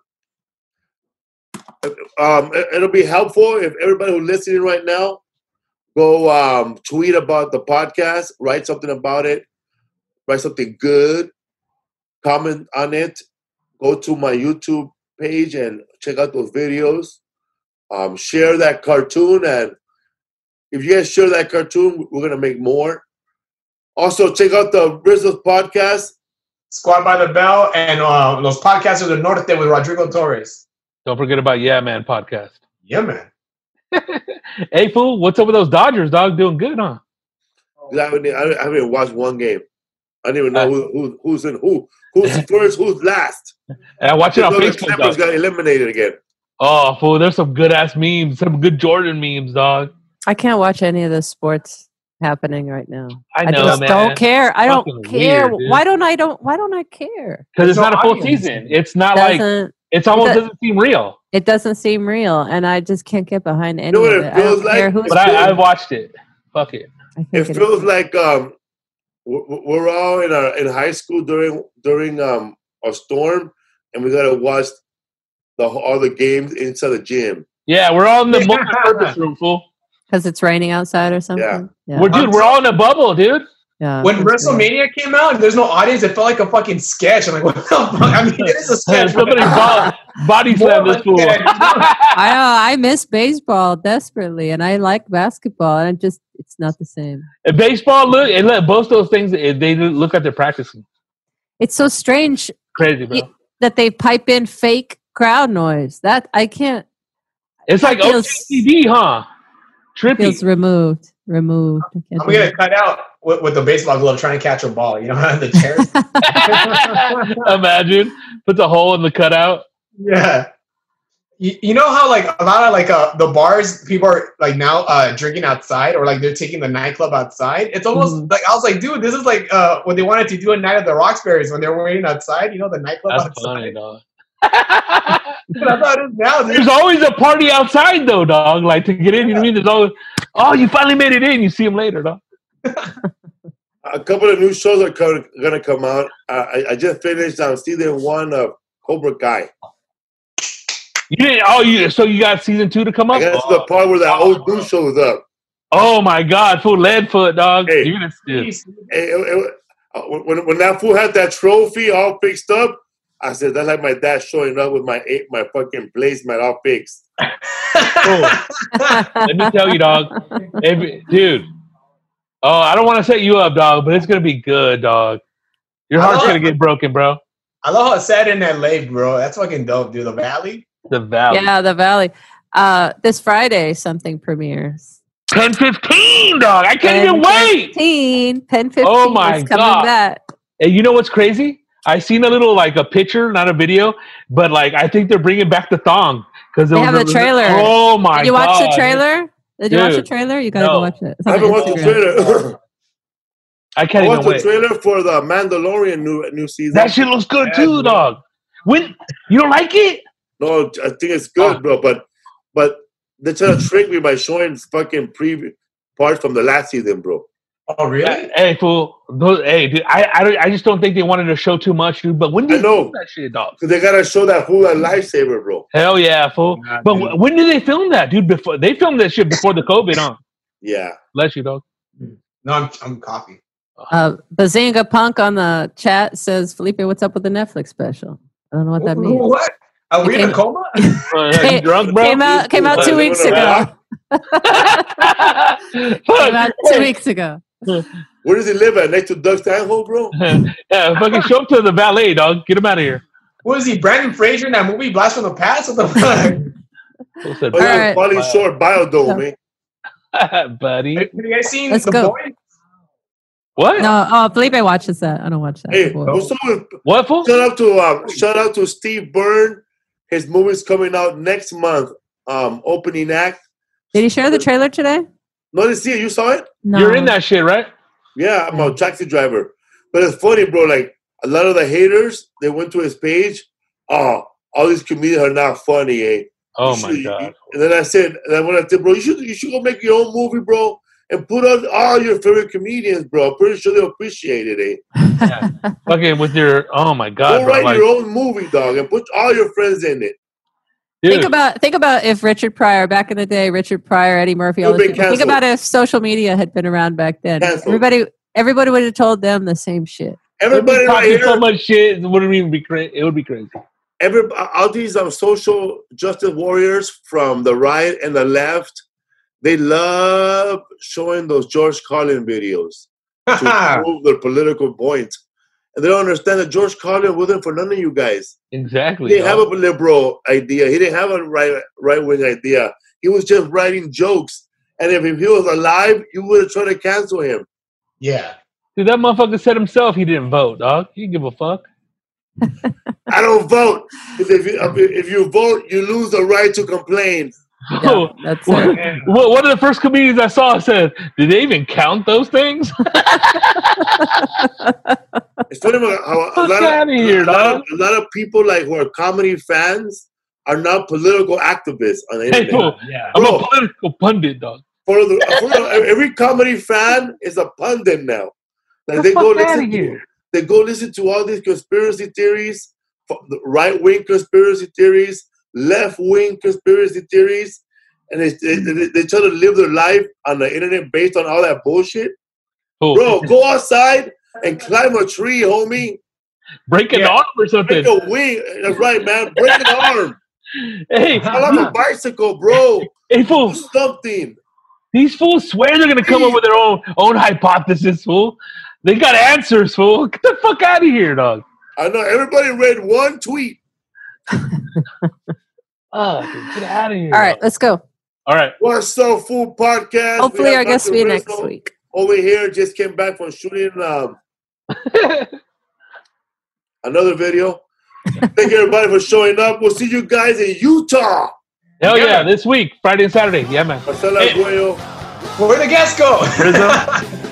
um, it- it'll be helpful if everybody who's listening right now go um, tweet about the podcast, write something about it, write something good, comment on it, go to my YouTube page and check out those videos. Um, share that cartoon, and if you guys share that cartoon, we're gonna make more. Also, check out the Rizzles podcast. Squad by the Bell and uh, Los Podcasters del Norte with Rodrigo Torres. Don't forget about Yeah Man podcast. Yeah, man. Hey, fool, what's up with those Dodgers, dog? Doing good, huh? I haven't, I haven't even watched one game. I don't even know who, who who's in who. Who's first, who's last. And I watch it on You know the Facebook, Clippers dog. got eliminated again. Oh, fool, there's some good ass memes, some good Jordan memes, dog. I can't watch any of the sports happening right now. I know, just man. don't care. I don't Fucking care. weird, dude. why don't I don't why don't I care? Because it's There's no not a full audience. season. It's not like Doesn't it's almost that- doesn't seem real. it doesn't seem real, and I just can't get behind any know what of it it. I don't feels like? care who's But I, I watched it. Fuck it. I think It it feels is. like um, we're we're all in our in high school during during um a storm, and we gotta watch the all the games inside the gym. Yeah, we're all in the multi-purpose room, fool. because it's raining outside or something. Yeah, We're dude, we're all in a bubble, dude. yeah. When that's weird. WrestleMania came out and there's no audience, it felt like a fucking sketch. I'm like, what the fuck? I mean, it is a sketch. Somebody bo- body slam this fool. I uh, I miss baseball desperately, and I like basketball, and it just it's not the same. And baseball, look, and look, both those things, eh, they look like they're practicing. It's so strange Crazy, bro. Y- that they pipe in fake crowd noise. That I can't. It's like That O feels- C D, huh? Trippy. Feels removed, removed. I can't I'm do gonna it. cut out with, with the baseball glove trying to catch a ball. You know, the chairs. Imagine, put the hole in the cutout. Yeah. You, you know how like a lot of like uh, the bars people are like now uh, drinking outside or like they're taking the nightclub outside. It's almost Mhm. like I was like, dude, this is like uh, what they wanted to do at Night of the Roxbury's when they were waiting outside. You know, the nightclub That's outside. funny, dog. That's how it is now, dude. There's always a party outside, though, dog. Like to get in, you know what I mean? There's always, oh, you finally made it in. You see him later, dog. A couple of new shows are co- gonna come out. Uh, I, I just finished um, season one of Cobra Kai. You didn't. Oh, you. So you got season two to come I up. got to the part where that old dude shows up. Oh my God, full lead foot, dog. Hey. You're gonna steal. It- it- it- uh, when, when that fool had that trophy all fixed up, I said that's like my dad showing up with my eight, my fucking placemat all fixed. Let me tell you, dog. Every, dude. Oh, I don't want to set you up, dog, but it's gonna be good, dog. Your I heart's love- gonna get broken, bro. I love how it's set in L A, bro. That's fucking dope, dude. The Valley. The Valley. Yeah, the Valley. Uh, this Friday, something premieres. ten fifteen, dog. I can't even wait. fifteen, Pen fifteen Oh my is coming God. back. And you know what's crazy? I seen a little like a picture, not a video, but like I think they're bringing back the thong because They have the trailer. Oh my! Did you watch God. the trailer? Did you watch the Dude, trailer? You gotta no. go watch it. It's I on haven't watched the Instagram. trailer. I I can't even watched the wait. trailer for the Mandalorian new new season. That shit looks good Yeah, too, dude. dog. When you don't like it? No, I think it's good, Oh. bro. But but they're trying to trick me by showing fucking preview parts from the last season, bro. Oh, really? Hey, fool. Those, hey, dude, I, I, don't- I just don't think they wanted to show too much, dude. But when I did they know. film that shit, dog? Because they gotta show that fool a lifesaver, bro. Hell yeah, fool. Nah, But dude. w- when did they film that, dude? Before they filmed that shit before the COVID, huh? Yeah. Bless you, dog. No, I'm, I'm coffee. Uh, Bazinga Punk on the chat says, Felipe, what's up with the Netflix special? I don't know what that means. What? Are we in a Came- coma? Uh, Came- you drunk, bro? Came out, came out two Hey, weeks you wanna ago. Came out two weeks ago. Where does he live at? Next to Doug Stanhope, bro? Yeah, fucking show up to the valet, dog. Get him out of here. What is he? Brandon Fraser in that movie Blast from the Past? What the fuck? Who said, Oh, yeah, Alright. Pauly Shore, Biodome, eh? buddy? Have you guys seen Let's The go. Boy? What? No, oh, Felipe watches that. I don't watch that. Hey, Boy. what's up with, What, fool? shout out to um, shout out to Steve Byrne. His movie's coming out next month. Um, opening act. Did he share the trailer today? No, to see it. You saw it? No. You're in that shit, right? Yeah, I'm a taxi driver. But it's funny, bro. Like a lot of the haters, they went to his page. Oh, all these comedians are not funny, eh? Oh You my should- god. And then I said, and then when I said, bro, you should you should go make your own movie, bro, and put on all your favorite comedians, bro. I'm pretty sure they'll appreciate it, eh? Fucking with your, oh my god, Go bro. write Like, your own movie, dog, and put all your friends in it. dude, Think about think about if Richard Pryor back in the day, Richard Pryor, Eddie Murphy, all You've those been people. Think canceled. about if social media had been around back then. Canceled. Everybody everybody would have told them the same shit. Everybody right talking here, so much shit, it wouldn't even be crazy. It would be crazy. every all these um, social justice warriors from the right and the left, they love showing those George Carlin videos to prove their political point. And they don't understand that George Carlin wasn't for none of you guys. Exactly. He didn't have dog. a liberal idea. He didn't have a right right wing idea. He was just writing jokes. And if, if he was alive, you would have tried to cancel him. Yeah. Dude, that motherfucker said himself he didn't vote, dog. He didn't give a fuck. I don't vote. Because if you if you vote, you lose the right to complain. Yeah, that's it. Well, one of the first comedians I saw said, "Did they even count those things?" It's funny about how a Fuck lot, outta of, here, a, lot dog. of, a lot of people like who are comedy fans are not political activists on the Hey, internet. fool, Yeah. I'm Bro. a political pundit, dog. For the, for the, every comedy fan is a pundit now. Like The they go fuck outta listen to, here. they go listen to all these conspiracy theories, right wing conspiracy theories, left wing conspiracy theories, and they, they, they, they try to live their life on the internet based on all that bullshit. Fool. Bro, go outside and climb a tree, homie. Break an Yeah. arm or something. Break a wing. That's right, man. Break an arm. Hey, Fall off a bicycle, bro. hey, Do fool. something. These fools swear they're gonna come up with their own own hypothesis, fool. They got answers, fool. Get the fuck out of here, dog. I know everybody read one tweet. Oh, dude, get out of here. All right, dog. let's go. All right. What's up, Food Podcast? Hopefully We our have guest will be Doctor next Rizzo week. Over here, just came back from shooting um, another video. Thank you, everybody, for showing up. We'll see you guys in Utah. Hell yeah, Yeah. this week, Friday and Saturday. Yeah, man. Marcelo Hey. Arguello. Where'd the guests go? Rizzo.